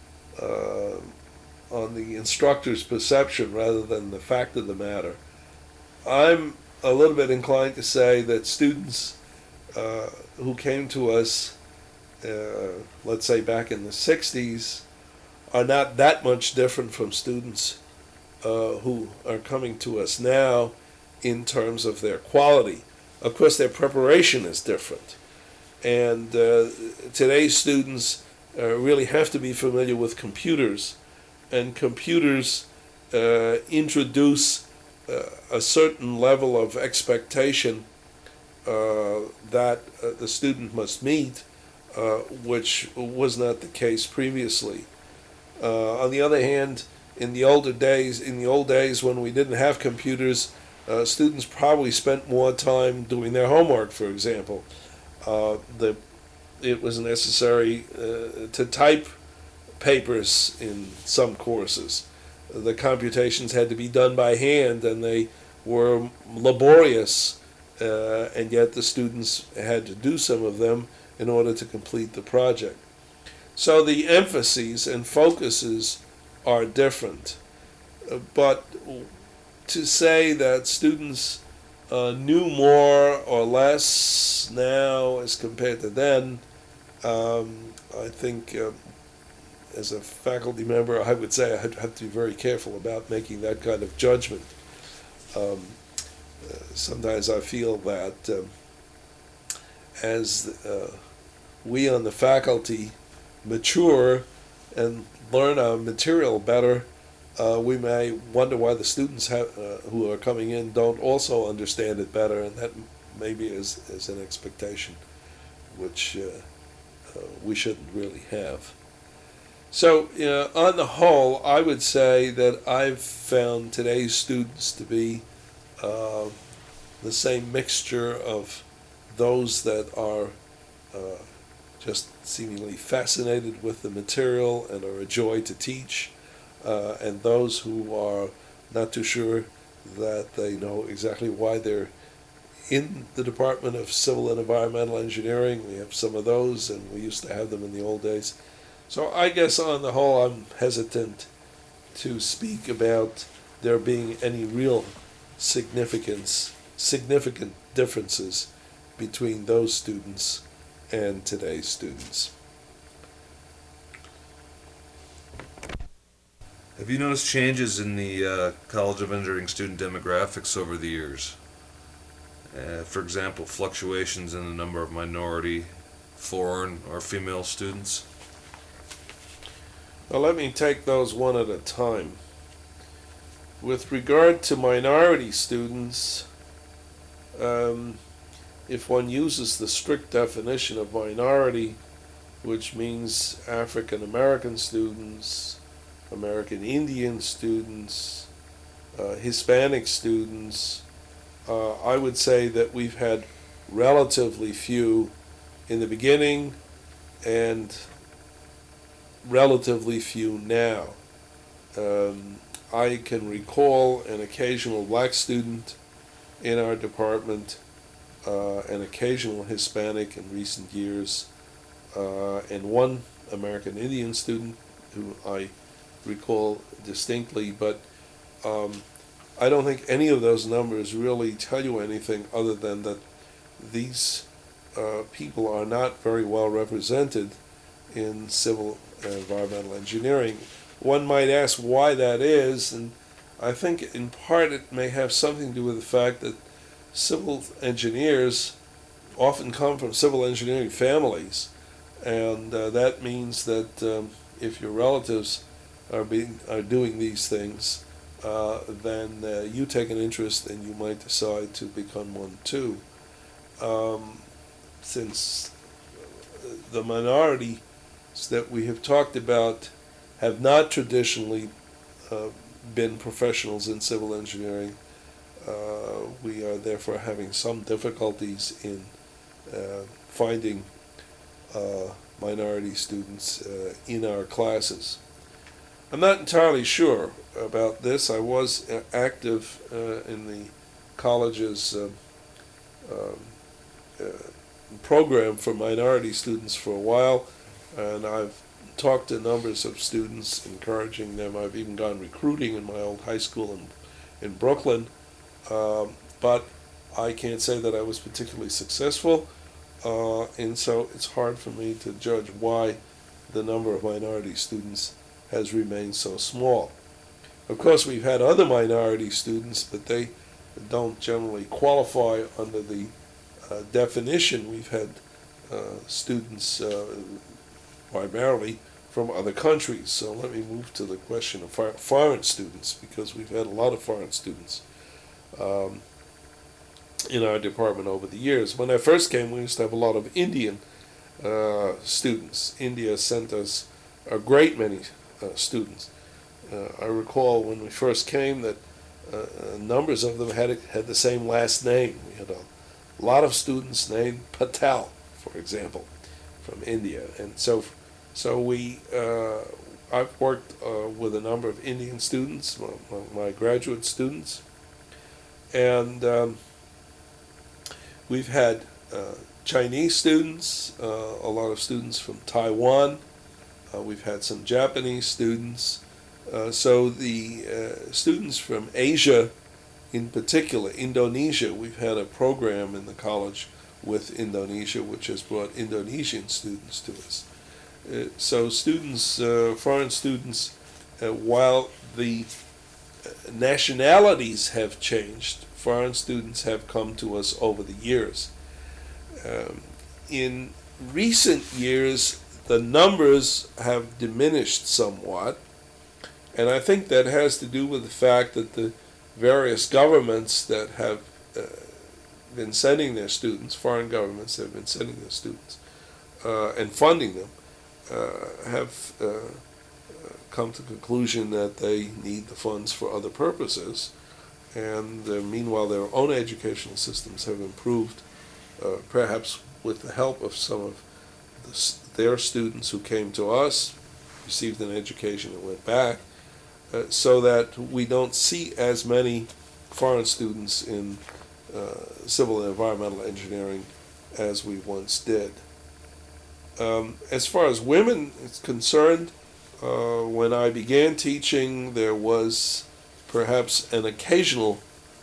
the instructor's perception rather than the fact of the matter. I'm a little bit inclined to say that students who came to us, let's say back in the 60s, are not that much different from students who are coming to us now in terms of their quality. Of course, their preparation is different. And today's students really have to be familiar with computers. And computers introduce a certain level of expectation that the student must meet, which was not the case previously. On the other hand, in the old days when we didn't have computers, students probably spent more time doing their homework, for example. It was necessary to type papers in some courses. the computations had to be done by hand, and they were laborious, and yet the students had to do some of them in order to complete the project. So the emphases and focuses are different. But to say that students knew more or less now as compared to then, I think as a faculty member, I would say I have to be very careful about making that kind of judgment. Sometimes I feel that as we on the faculty mature and learn our material better, we may wonder why the students who are coming in don't also understand it better, and that maybe is an expectation which we shouldn't really have. So, on the whole, I would say that I've found today's students to be the same mixture of those that are just seemingly fascinated with the material and are a joy to teach, and those who are not too sure that they know exactly why they're in the Department of Civil and Environmental Engineering. We have some of those, and we used to have them in the old days. So I guess on the whole, I'm hesitant to speak about there being any real significant differences between those students and today's students. Have you noticed changes in the College of Engineering student demographics over the years? For example, fluctuations in the number of minority, foreign, or female students? Well, let me take those one at a time. With regard to minority students, if one uses the strict definition of minority, which means African American students, American Indian students, Hispanic students, I would say that we've had relatively few in the beginning and relatively few now. I can recall an occasional black student in our department, an occasional Hispanic in recent years, and one American Indian student who I recall distinctly, but I don't think any of those numbers really tell you anything other than that these people are not very well represented in civil and environmental engineering. One might ask why that is, and I think in part it may have something to do with the fact that civil engineers often come from civil engineering families, and that means that if your relatives are doing these things, then you take an interest and you might decide to become one too. Since the minorities that we have talked about have not traditionally been professionals in civil engineering, we are therefore having some difficulties in finding minority students in our classes. I'm not entirely sure about this. I was active in the college's program for minority students for a while, and I've talked to numbers of students, encouraging them. I've even gone recruiting in my old high school in Brooklyn, but I can't say that I was particularly successful, and so it's hard for me to judge why the number of minority students has remained so small. Of course, we've had other minority students, but they don't generally qualify under the definition. We've had students primarily from other countries. So let me move to the question of foreign students, because we've had a lot of foreign students in our department over the years. When I first came, we used to have a lot of Indian students. India sent us a great many students. I recall when we first came that numbers of them had the same last name. We had a lot of students named Patel, for example, from India, and so we I've worked with a number of Indian students, my graduate students, and we've had Chinese students, a lot of students from Taiwan. We've had some Japanese students. So the students from Asia, in particular, Indonesia, we've had a program in the college with Indonesia, which has brought Indonesian students to us. So students, foreign students, while the nationalities have changed, foreign students have come to us over the years. In recent years, the numbers have diminished somewhat, and I think that has to do with the fact that the various governments that have been sending their students, foreign governments that have been sending their students and funding them, have come to the conclusion that they need the funds for other purposes, and meanwhile their own educational systems have improved, perhaps with the help of some of their students who came to us, received an education and went back, so that we don't see as many foreign students in civil and environmental engineering as we once did. As far as women is concerned, when I began teaching, there was perhaps an occasional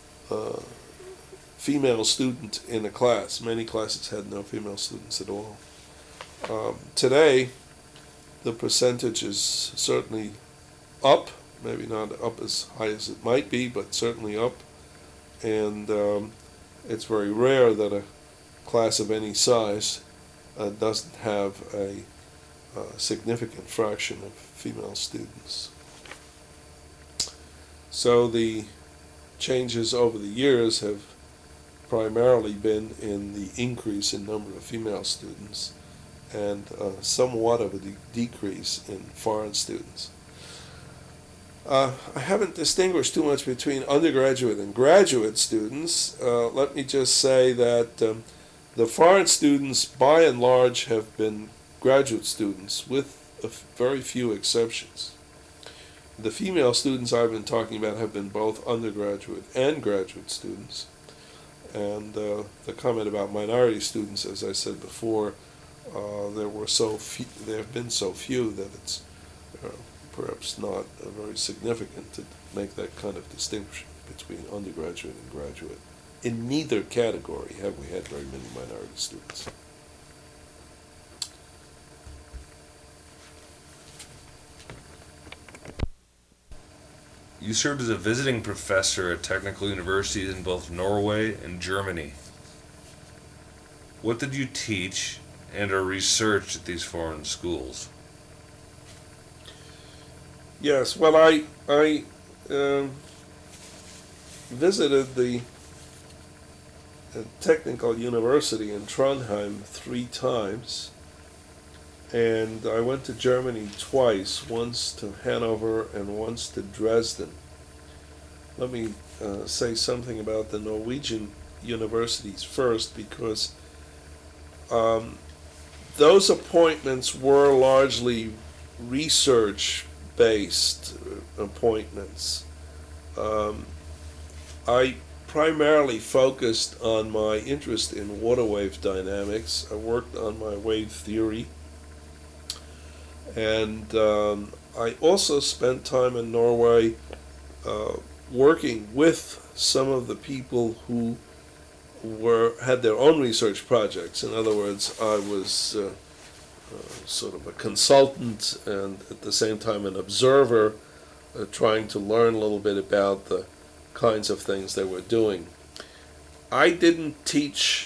female student in a class. Many classes had no female students at all. Today, the percentage is certainly up, maybe not up as high as it might be, but certainly up. And it's very rare that a class of any size doesn't have a significant fraction of female students. So the changes over the years have primarily been in the increase in number of female students and somewhat of a decrease in foreign students. I haven't distinguished too much between undergraduate and graduate students. Let me just say that the foreign students, by and large, have been graduate students, with very few exceptions. The female students I've been talking about have been both undergraduate and graduate students. And the comment about minority students, as I said before, there have been so few that it's perhaps not very significant to make that kind of distinction between undergraduate and graduate. In neither category have we had very many minority students. You served as a visiting professor at technical universities in both Norway and Germany. What did you teach and or research at these foreign schools? Yes, well, I visited the technical university in Trondheim 3 times, and I went to Germany twice, once to Hanover and once to Dresden. Let me say something about the Norwegian universities first, because those appointments were largely research-based appointments. I primarily focused on my interest in water wave dynamics. I worked on my wave theory, and I also spent time in Norway working with some of the people who had their own research projects. In other words, I was sort of a consultant and at the same time an observer, trying to learn a little bit about the kinds of things they were doing. I didn't teach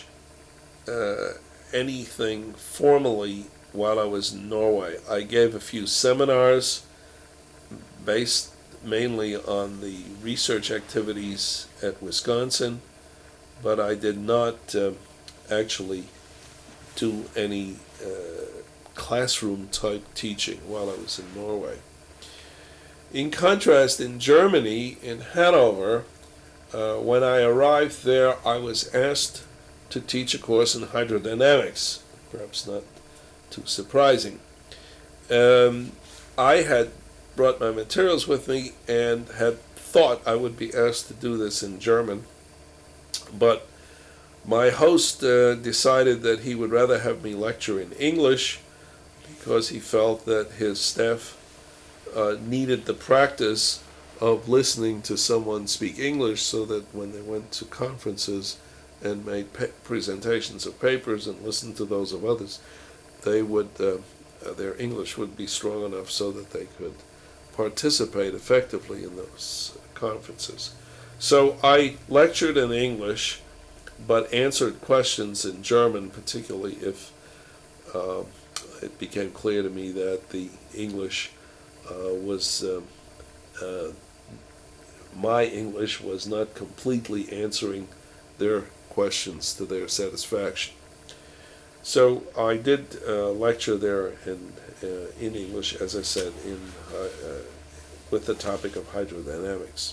anything formally while I was in Norway. I gave a few seminars based mainly on the research activities at Wisconsin, but I did not actually do any classroom type teaching while I was in Norway. In contrast, in Germany, in Hanover, when I arrived there, I was asked to teach a course in hydrodynamics, perhaps not too surprising. I had brought my materials with me and had thought I would be asked to do this in German, but my host decided that he would rather have me lecture in English because he felt that his staff needed the practice of listening to someone speak English so that when they went to conferences and made presentations of papers and listened to those of others, they would their English would be strong enough so that they could participate effectively in those conferences. So I lectured in English, but answered questions in German, particularly if it became clear to me that the English was my English was not completely answering their questions to their satisfaction. So I did lecture there in English, as I said, with the topic of hydrodynamics.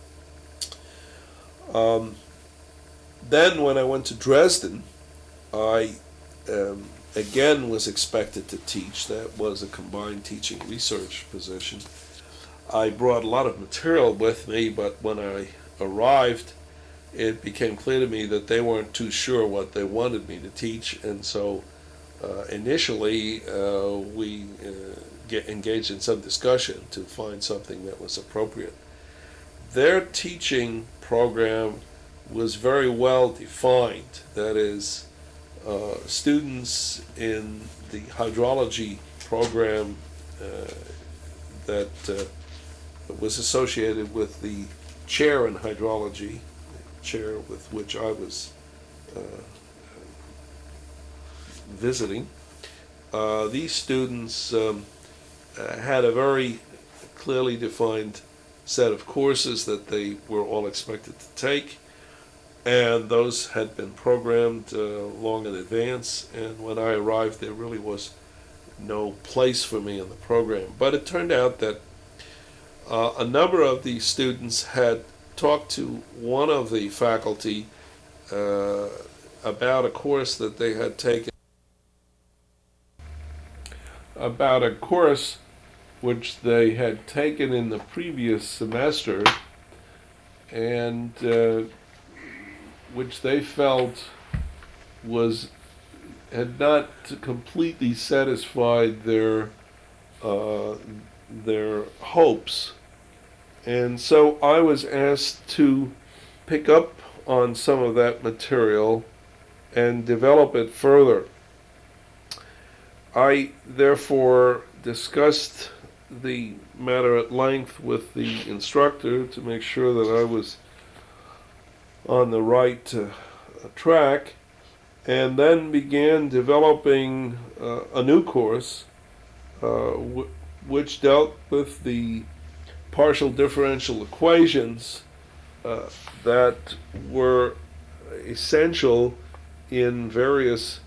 Then when I went to Dresden, I again was expected to teach. That was a combined teaching research position. I brought a lot of material with me, but when I arrived, it became clear to me that they weren't too sure what they wanted me to teach, and so initially we engaged in some discussion to find something that was appropriate. Their teaching program was very well defined. That is, students in the hydrology program that was associated with the chair in hydrology, chair with which I was visiting. These students had a very clearly defined set of courses that they were all expected to take, and those had been programmed long in advance, and when I arrived there really was no place for me in the program. But it turned out that a number of these students had talked to one of the faculty about a course that they had taken, about a course which they had taken in the previous semester, and which they felt had not completely satisfied their hopes. And so I was asked to pick up on some of that material and develop it further. I therefore discussed the matter at length with the instructor to make sure that I was on the right track, and then began developing a new course which dealt with the partial differential equations that were essential in various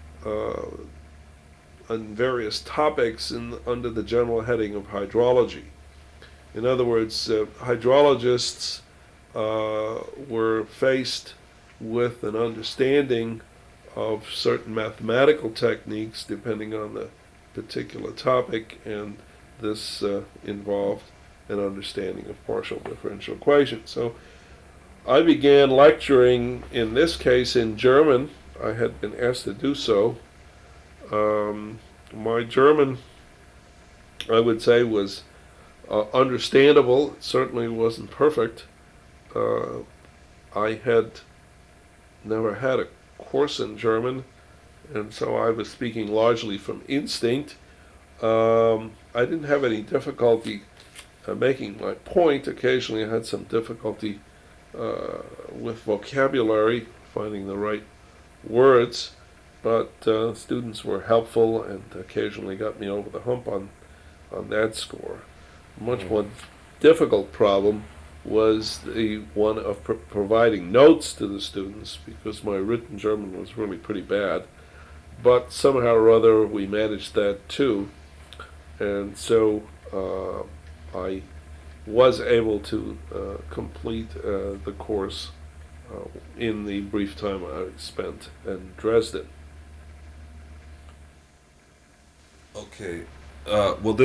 topics under the general heading of hydrology. In other words, hydrologists were faced with an understanding of certain mathematical techniques depending on the particular topic, and this involved an understanding of partial differential equations. So I began lecturing, in this case in German. I had been asked to do so. My German, I would say, was understandable. It certainly wasn't perfect. I had never had a course in German, and so I was speaking largely from instinct. I didn't have any difficulty making my point. Occasionally I had some difficulty with vocabulary, finding the right words, but students were helpful and occasionally got me over the hump on that score. A much more difficult problem was the one of providing notes to the students, because my written German was really pretty bad, but somehow or other we managed that too, and so I was able to complete the course in the brief time I spent in Dresden. Okay. Well, this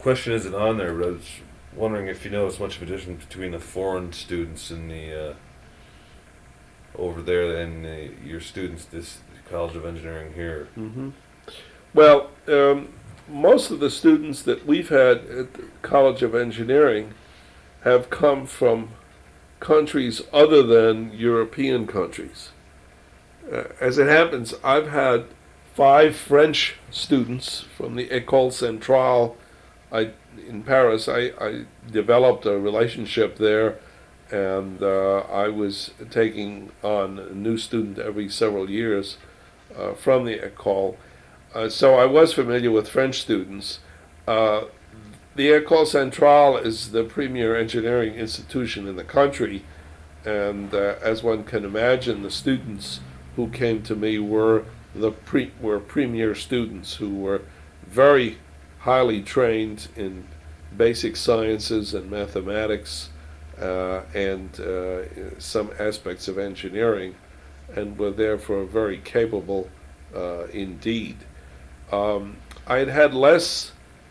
question isn't on there, but I was wondering if you notice much of a difference between the foreign students in the over there and your students this College of Engineering here. Mm-hmm. Well, most of the students that we've had at the College of Engineering have come from countries other than European countries. As it happens, I've had 5 French students from the École Centrale in Paris. I developed a relationship there, and I was taking on a new student every several years from the École. So I was familiar with French students. The École Centrale is the premier engineering institution in the country, and as one can imagine, the students who came to me were premier students who were very highly trained in basic sciences and mathematics and some aspects of engineering, and were therefore very capable indeed. I had less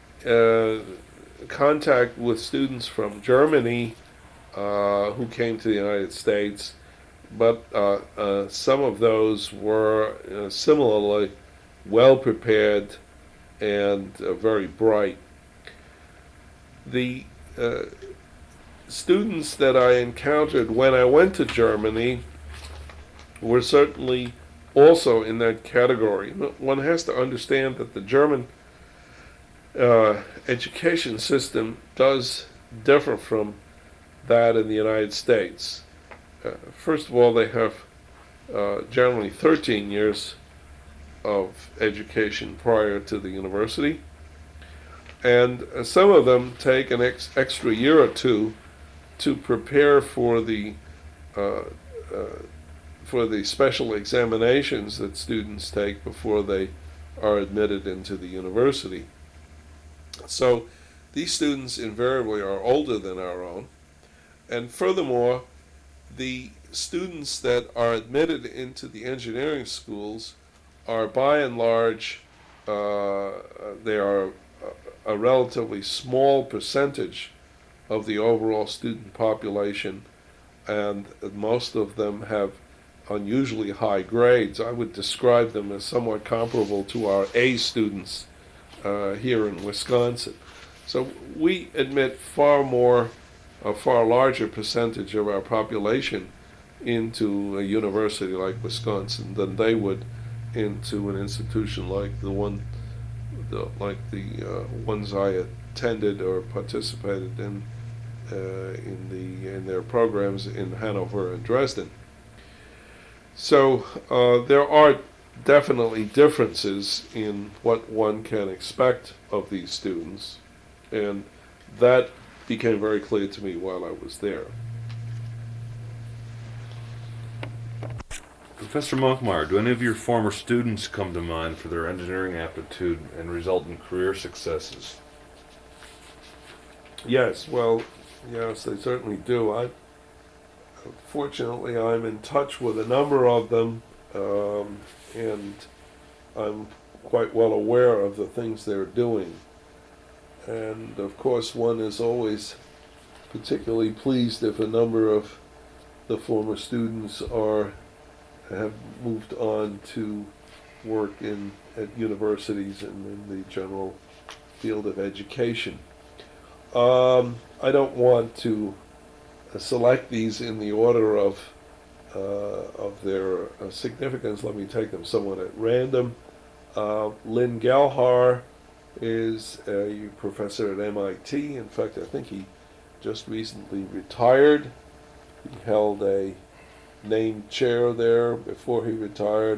contact with students from Germany who came to the United States, but some of those were similarly well prepared and very bright. The students that I encountered when I went to Germany were certainly also in that category. One has to understand that the German education system does differ from that in the United States. First of all, they have generally 13 years of education prior to the university, and some of them take an extra year or two to prepare for the special examinations that students take before they are admitted into the university. So these students invariably are older than our own, and furthermore, the students that are admitted into the engineering schools are by and large, they are a relatively small percentage of the overall student population, and most of them have unusually high grades. I would describe them as somewhat comparable to our A students here in Wisconsin. So we admit a far larger percentage of our population into a university like Wisconsin than they would into an institution like the ones I attended or participated in their programs in Hanover and Dresden. So there are definitely differences in what one can expect of these students, and that became very clear to me while I was there. Professor Monkmeyer, do any of your former students come to mind for their engineering aptitude and resultant career successes? Yes, they certainly do. Fortunately, I'm in touch with a number of them, and I'm quite well aware of the things they're doing. And of course, one is always particularly pleased if a number of the former students have moved on to work at universities and in the general field of education. I don't want to select these in the order of their significance. Let me take them somewhat at random. Lynn Gelhar is a professor at MIT. In fact, I think he just recently retired. He held a named chair there before he retired.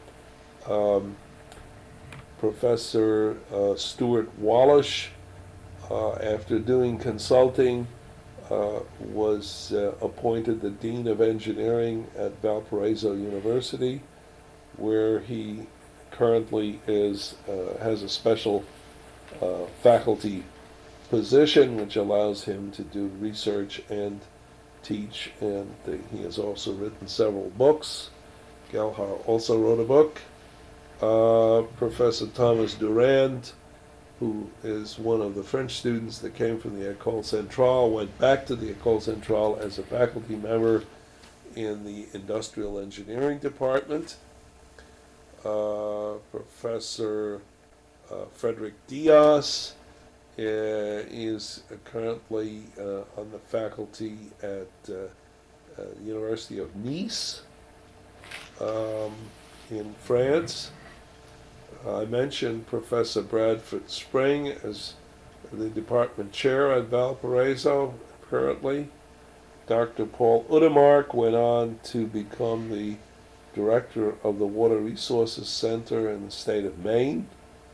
Professor Stuart Wallish, after doing consulting, was appointed the Dean of Engineering at Valparaiso University, where he currently has a special faculty position which allows him to do research and teach, and he has also written several books. Gelhar also wrote a book. Professor Thomas Durand who is one of the French students that came from the École Centrale, went back to the École Centrale as a faculty member in the Industrial Engineering Department. Professor Frederick Diaz is currently on the faculty at University of Nice in France. I mentioned Professor Bradford Spring as the department chair at Valparaiso currently. Dr. Paul Udemark went on to become the director of the Water Resources Center in the state of Maine.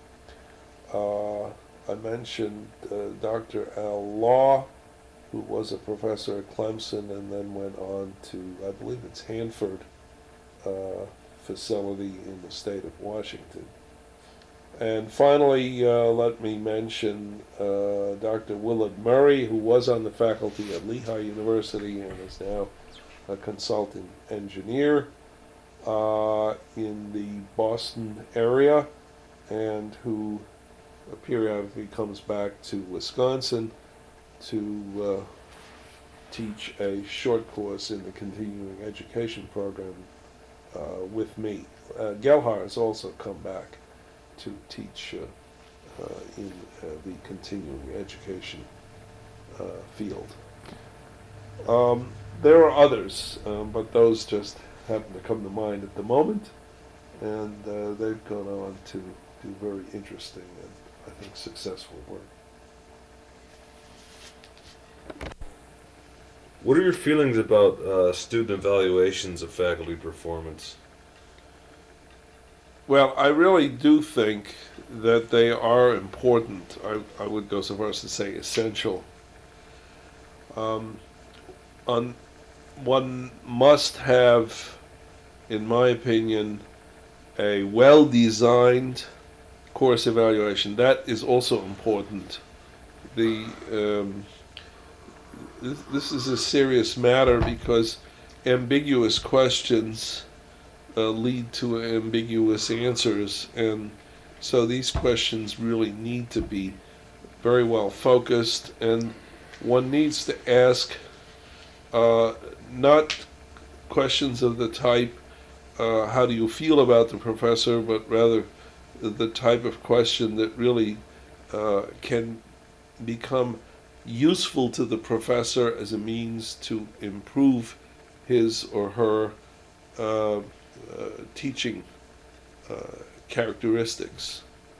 I mentioned Dr. Al Law, who was a professor at Clemson and then went on to, I believe it's Hanford facility in the state of Washington. And finally, let me mention Dr. Willard Murray, who was on the faculty at Lehigh University and is now a consultant engineer in the Boston area, and who periodically comes back to Wisconsin to teach a short course in the continuing education program with me. Gelhar has also come back to teach in the continuing education field. There are others, but those just happen to come to mind at the moment, and they've gone on to do very interesting and, I think, successful work. What are your feelings about student evaluations of faculty performance? Well, I really do think that they are important. I would go so far as to say essential. One must have, in my opinion, a well-designed course evaluation. That is also important. This is a serious matter because ambiguous questions lead to ambiguous answers, and so these questions really need to be very well focused, and one needs to ask not questions of the type, how do you feel about the professor, but rather the type of question that really can become useful to the professor as a means to improve his or her teaching characteristics.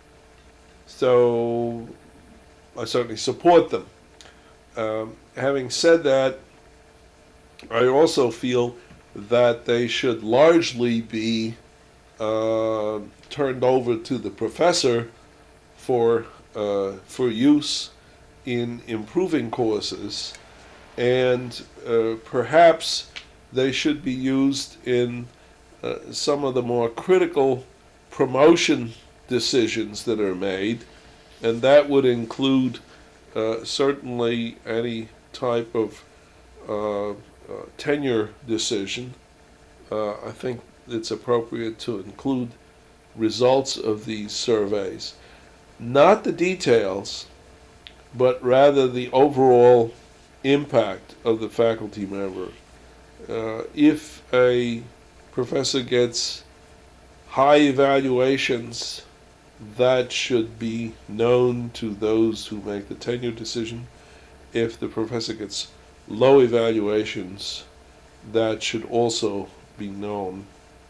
So I certainly support them. Having said that, I also feel that they should largely be turned over to the professor for use in improving courses, and perhaps they should be used in some of the more critical promotion decisions that are made, and that would include certainly any type of tenure decision. I think it's appropriate to include results of these surveys, not the details, but rather the overall impact of the faculty member. If a professor gets high evaluations, that should be known to those who make the tenure decision. If the professor gets low evaluations, that should also be known.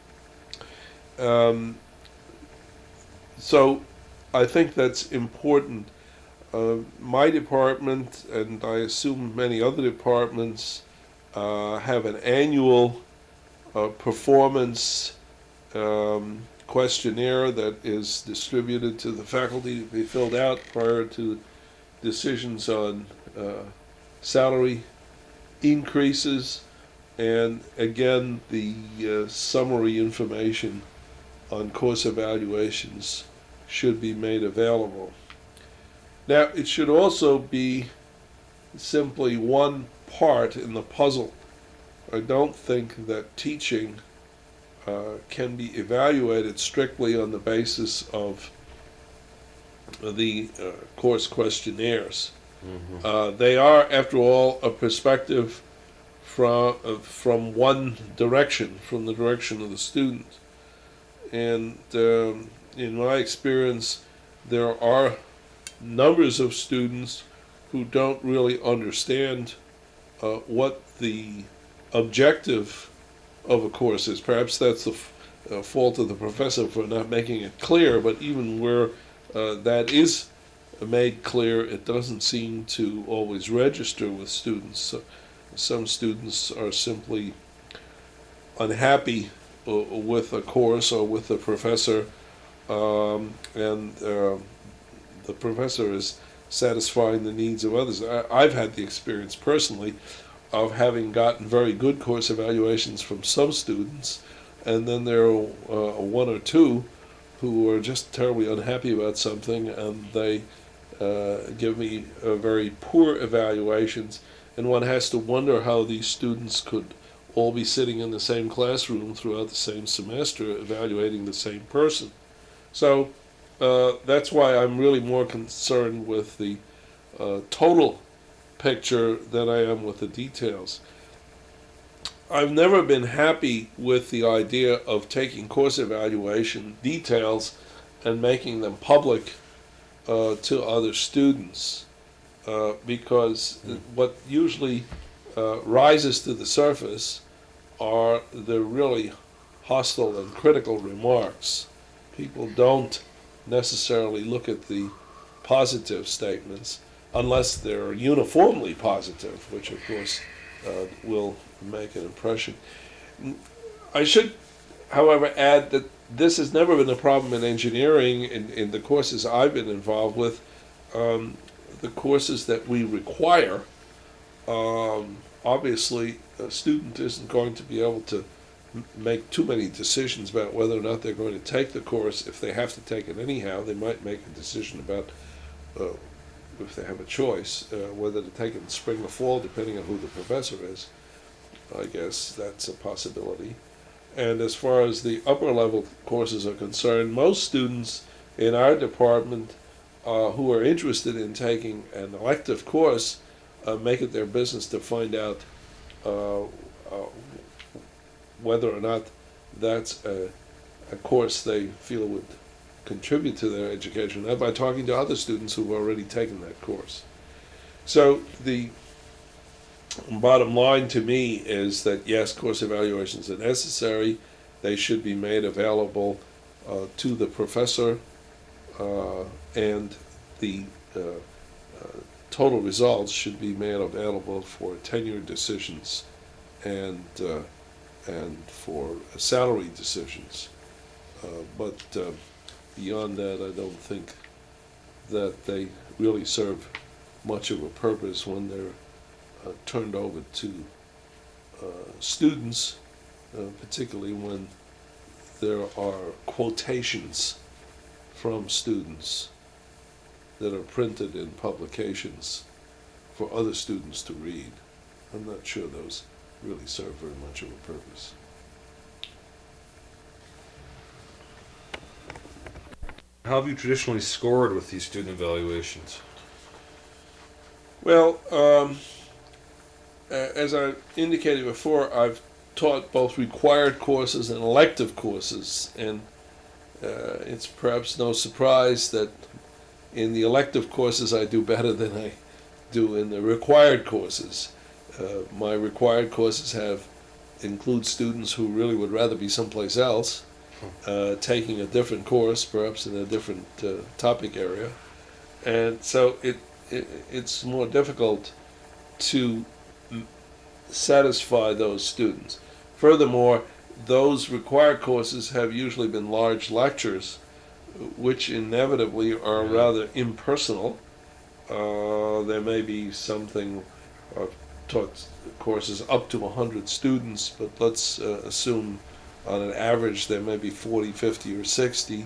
So I think that's important. My department, and I assume many other departments, have an annual performance questionnaire that is distributed to the faculty to be filled out prior to decisions on salary increases, and again the summary information on course evaluations should be made available. Now, it should also be simply one part in the puzzle. I don't think that teaching can be evaluated strictly on the basis of the course questionnaires. Mm-hmm. They are, after all, a perspective from one direction, from the direction of the student. And in my experience, there are numbers of students who don't really understand what the objective of a course is. Perhaps that's the fault of the professor for not making it clear, but even where that is made clear, it doesn't seem to always register with students. So some students are simply unhappy with a course or with the professor, and the professor is satisfying the needs of others. I've had the experience personally of having gotten very good course evaluations from some students, and then there are one or two who are just terribly unhappy about something, and they give me very poor evaluations, and one has to wonder how these students could all be sitting in the same classroom throughout the same semester evaluating the same person. So that's why I'm really more concerned with the total picture than I am with the details. I've never been happy with the idea of taking course evaluation details and making them public to other students, because what usually rises to the surface are the really hostile and critical remarks. People don't necessarily look at the positive statements unless they're uniformly positive, which of course will make an impression. I should, however, add that this has never been a problem in engineering in the courses I've been involved with. The courses that we require, obviously a student isn't going to be able to make too many decisions about whether or not they're going to take the course. If they have to take it anyhow, they might make a decision about, if they have a choice, whether to take it in spring or fall, depending on who the professor is. I guess that's a possibility. And as far as the upper level courses are concerned, most students in our department who are interested in taking an elective course make it their business to find out whether or not that's a course they feel would contribute to their education, not by talking to other students who've already taken that course. So the bottom line to me is that yes, course evaluations are necessary. They should be made available to the professor, and the total results should be made available for tenure decisions and for salary decisions. But beyond that, I don't think that they really serve much of a purpose when they're turned over to students, particularly when there are quotations from students that are printed in publications for other students to read. I'm not sure those really serve very much of a purpose. How have you traditionally scored with these student evaluations? Well, as I indicated before, I've taught both required courses and elective courses, and it's perhaps no surprise that in the elective courses I do better than I do in the required courses. My required courses include students who really would rather be someplace else, taking a different course, perhaps in a different topic area, and so it's more difficult to satisfy those students. Furthermore, those required courses have usually been large lectures, which inevitably are rather impersonal. There may be something, I've taught courses up to 100 students, but let's assume on an average there may be 40, 50, or 60.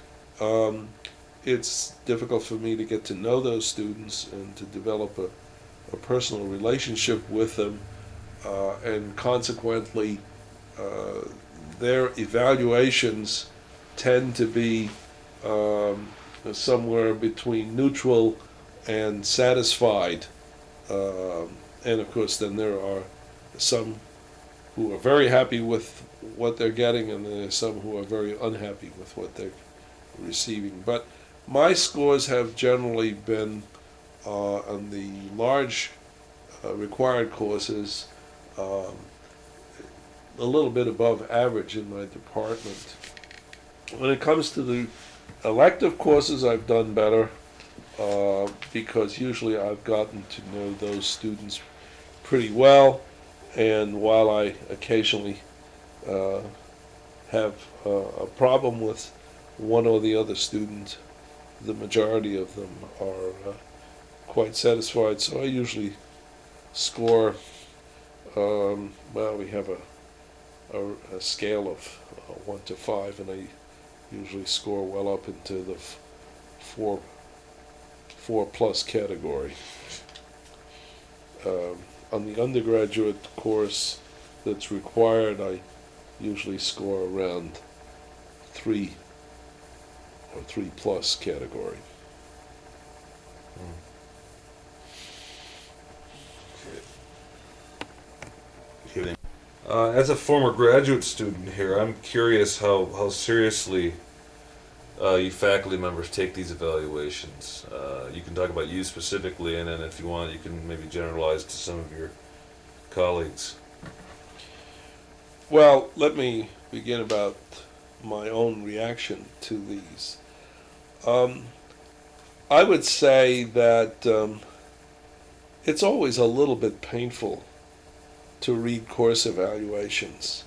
It's difficult for me to get to know those students and to develop a personal relationship with them, and consequently their evaluations tend to be somewhere between neutral and satisfied. And of course, then there are some who are very happy with what they're getting, and there are some who are very unhappy with what they're receiving. But my scores have generally been on the large required courses a little bit above average in my department. When it comes to the elective courses, I've done better because usually I've gotten to know those students pretty well, and while I occasionally have a problem with one or the other student, the majority of them are quite satisfied. So I usually score, well, we have a scale of 1 to 5, and I usually score well up into the 4 plus category. On the undergraduate course that's required, I usually score around 3 or 3 plus category. As a former graduate student here, I'm curious how seriously you faculty members take these evaluations. You can talk about you specifically, and then if you want, you can maybe generalize to some of your colleagues. Well, let me begin about my own reaction to these. I would say that it's always a little bit painful to read course evaluations.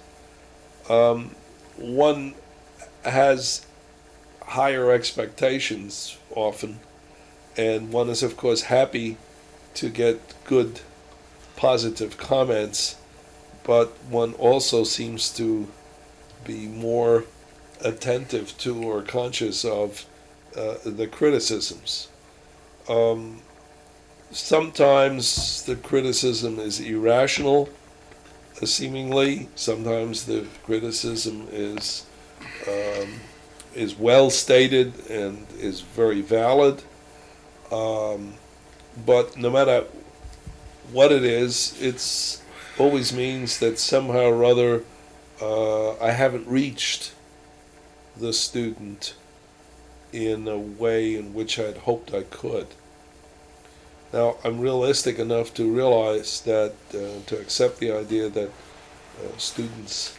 One has higher expectations often, and one is of course happy to get good positive comments, but one also seems to be more attentive to or conscious of the criticisms. Sometimes the criticism is irrational, seemingly. Sometimes the criticism is well stated and is very valid. But no matter what it is, it's always means that somehow or other I haven't reached the student in a way in which I'd hoped I could. Now, I'm realistic enough to realize that, to accept the idea that students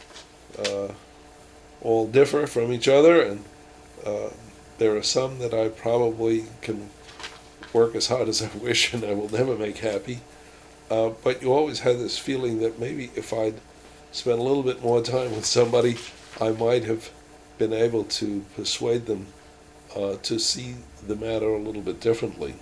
all differ from each other, and there are some that I probably can work as hard as I wish and I will never make happy. But you always have this feeling that maybe if I'd spent a little bit more time with somebody, I might have been able to persuade them to see the matter a little bit differently.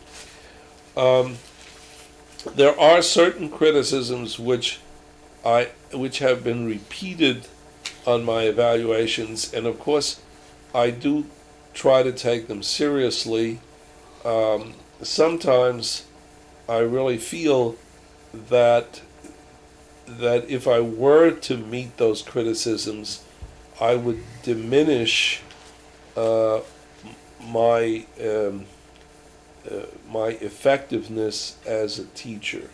There are certain criticisms which have been repeated on my evaluations, and of course I do try to take them seriously. Sometimes I really feel that if I were to meet those criticisms, I would diminish my effectiveness as a teacher.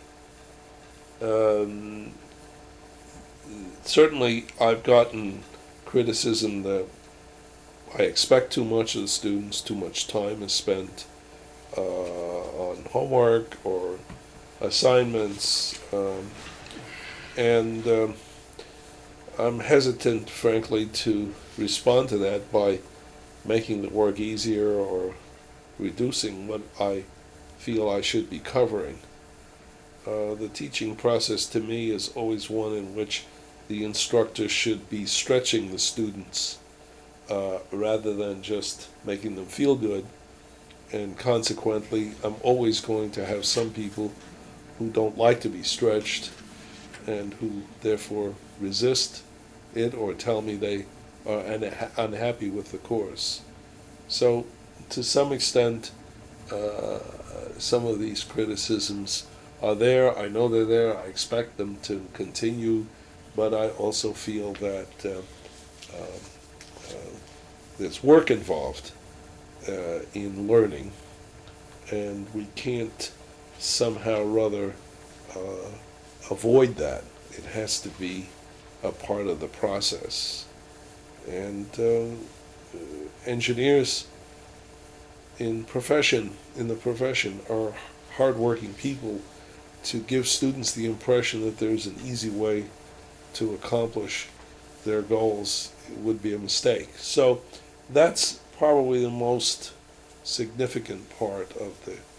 Certainly, I've gotten criticism that I expect too much of the students, too much time is spent on homework or assignments, and I'm hesitant, frankly, to respond to that by making the work easier or reducing what I feel I should be covering. The teaching process to me is always one in which the instructor should be stretching the students rather than just making them feel good, and consequently I'm always going to have some people who don't like to be stretched and who therefore resist it or tell me they are unhappy with the course. So to some extent, some of these criticisms are there. I know they're there. I expect them to continue, but I also feel that there's work involved, in learning, and we can't somehow or other avoid that. It has to be a part of the process. And engineers in the profession are hardworking people. To give students the impression that there's an easy way to accomplish their goals would be a mistake. So that's probably the most significant part of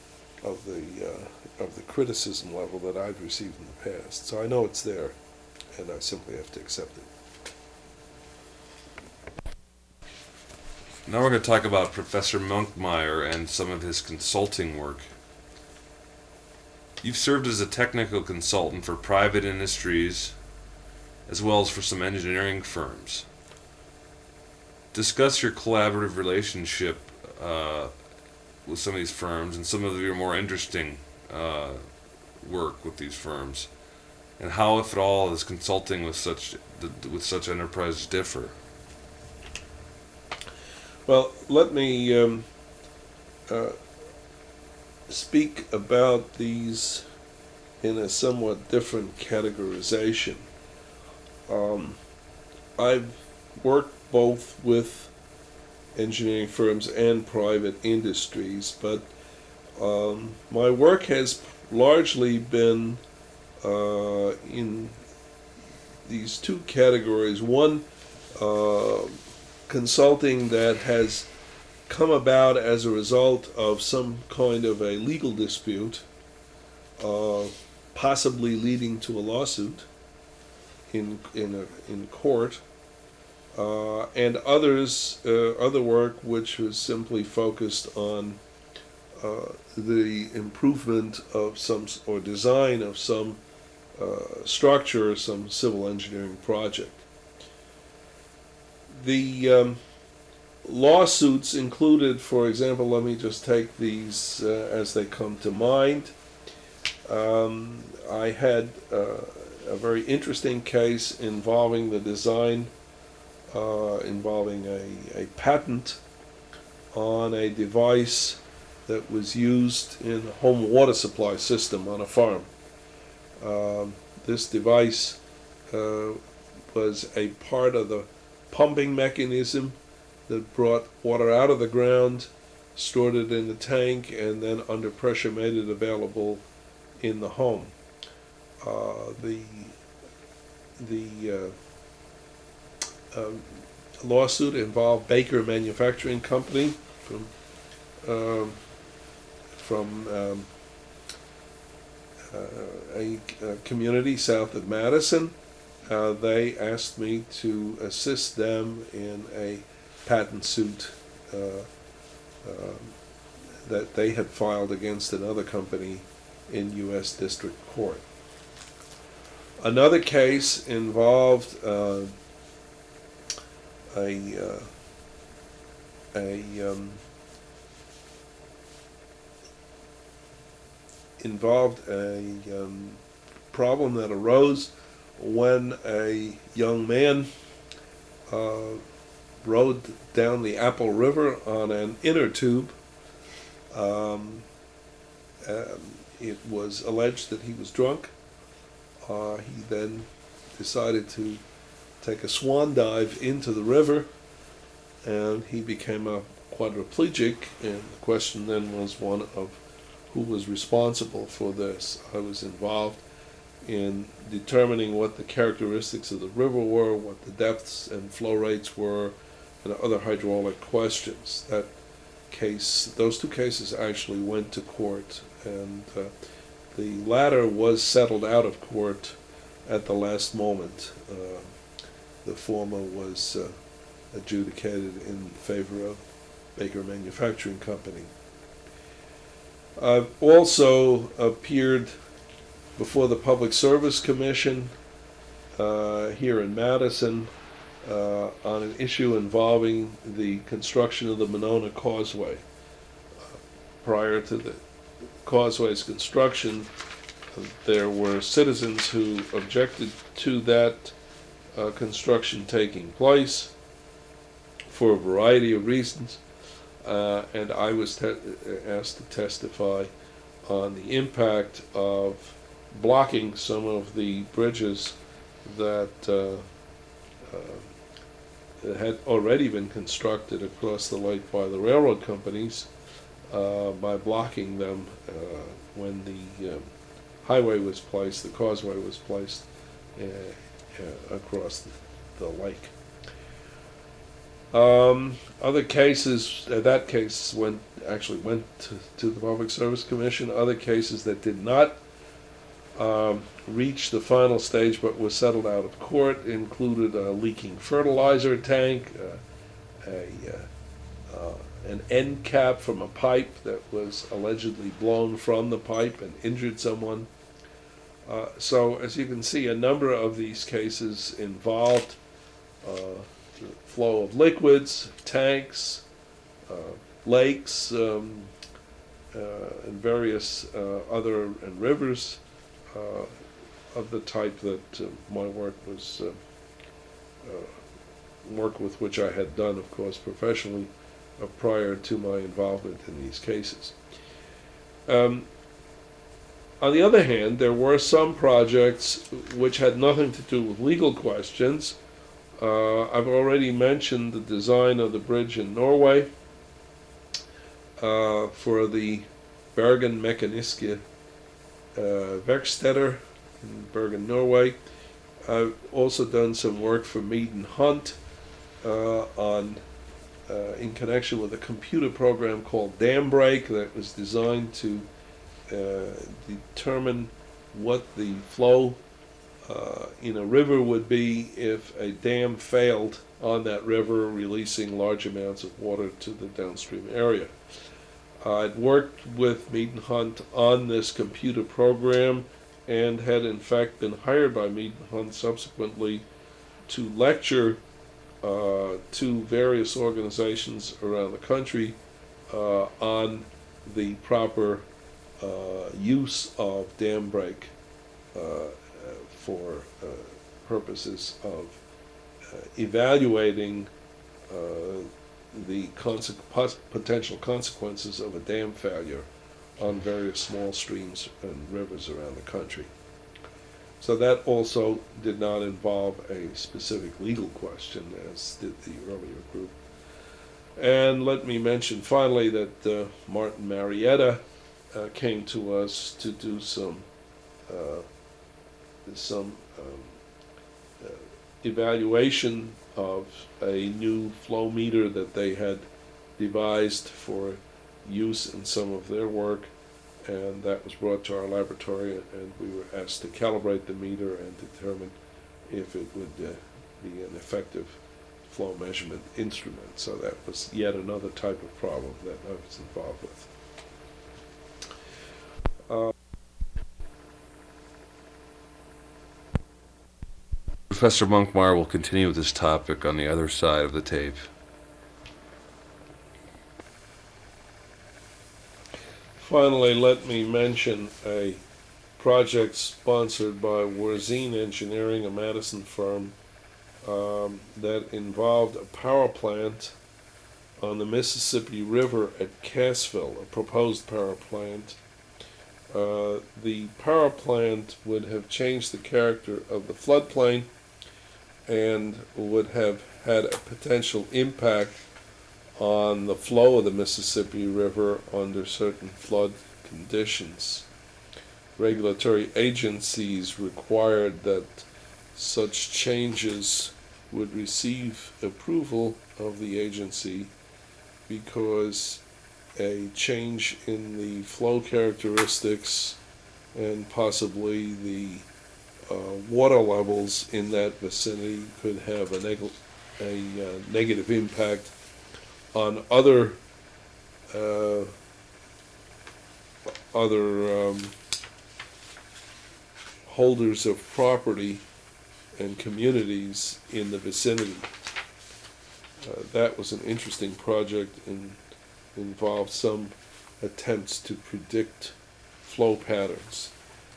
the criticism level that I've received in the past. So I know it's there, and I simply have to accept it. Now we're going to talk about Professor Monkmeyer and some of his consulting work. You've served as a technical consultant for private industries as well as for some engineering firms. Discuss your collaborative relationship with some of these firms and some of your more interesting work with these firms, and how, if at all, does consulting with such enterprises differ? Well, let me speak about these in a somewhat different categorization. I've worked both with engineering firms and private industries, but my work has largely been in these two categories. One, consulting that has come about as a result of some kind of a legal dispute, possibly leading to a lawsuit in court, and other work which was simply focused on the improvement of some or design of some structure or some civil engineering project. The lawsuits included, for example, let me just take these as they come to mind. I had a very interesting case involving the design, involving a patent on a device that was used in a home water supply system on a farm. This device was a part of the pumping mechanism that brought water out of the ground, stored it in the tank, and then under pressure made it available in the home. The lawsuit involved Baker Manufacturing Company from a community south of Madison. They asked me to assist them in a patent suit that they had filed against another company in U.S. District Court. Another case involved a problem that arose when a young man rode down the Apple River on an inner tube. It was alleged that he was drunk. He then decided to take a swan dive into the river, and he became a quadriplegic, and the question then was one of who was responsible for this. I was involved in determining what the characteristics of the river were, what the depths and flow rates were, and other hydraulic questions. Those two cases actually went to court, and the latter was settled out of court at the last moment. The former was adjudicated in favor of Baker Manufacturing Company. I've also appeared before the Public Service Commission here in Madison on an issue involving the construction of the Monona Causeway. Prior to the causeway's construction, there were citizens who objected to that construction taking place for a variety of reasons. and I was asked to testify on the impact of blocking some of the bridges that had already been constructed across the lake by the railroad companies, by blocking them when the highway was placed, the causeway was placed across the lake. Other cases, that case went to the Public Service Commission. Other cases that did not reach the final stage but was settled out of court included a leaking fertilizer tank, an end cap from a pipe that was allegedly blown from the pipe and injured someone. So as you can see, a number of these cases involved the flow of liquids, tanks, lakes, and various other and rivers of the type that my work was work with which I had done, of course, professionally prior to my involvement in these cases. On the other hand, there were some projects which had nothing to do with legal questions. I've already mentioned the design of the bridge in Norway for the Bergen Mekaniske Verksteder in Bergen, Norway. I've also done some work for Mead and Hunt in connection with a computer program called DamBreak that was designed to determine what the flow in a river would be if a dam failed on that river, releasing large amounts of water to the downstream area. I'd worked with Mead and Hunt on this computer program and had in fact been hired by Mead and Hunt subsequently to lecture to various organizations around the country on the proper use of DamBreak for purposes of evaluating the potential consequences of a dam failure on various small streams and rivers around the country. So that also did not involve a specific legal question, as did the earlier group. And let me mention finally that Martin Marietta came to us to do some evaluation of a new flow meter that they had devised for use in some of their work, and that was brought to our laboratory, and we were asked to calibrate the meter and determine if it would be an effective flow measurement instrument. So that was yet another type of problem that I was involved with. Professor Munkmeyer will continue with this topic on the other side of the tape. Finally, let me mention a project sponsored by Warzine Engineering, a Madison firm, that involved a power plant on the Mississippi River at Cassville, a proposed power plant. The power plant would have changed the character of the floodplain and would have had a potential impact on the flow of the Mississippi River under certain flood conditions. Regulatory agencies required that such changes would receive approval of the agency because a change in the flow characteristics and possibly the water levels in that vicinity could have a negative impact on other holders of property and communities in the vicinity. That was an interesting project and involved some attempts to predict flow patterns.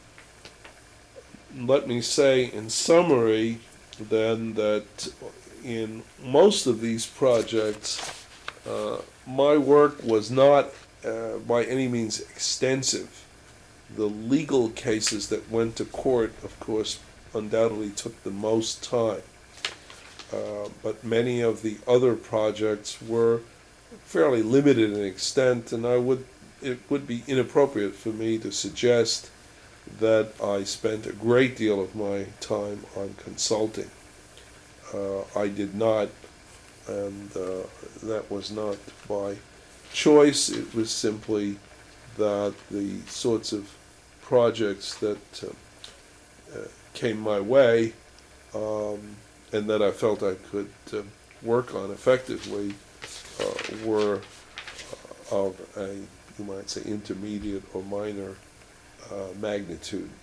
Let me say in summary then that in most of these projects my work was not by any means extensive. The legal cases that went to court, of course, undoubtedly took the most time. But many of the other projects were fairly limited in extent, and it would be inappropriate for me to suggest that I spent a great deal of my time on consulting. I did not, and that was not by choice. It was simply that the sorts of projects that came my way and that I felt I could work on effectively were of a, you might say, intermediate or minor magnitude.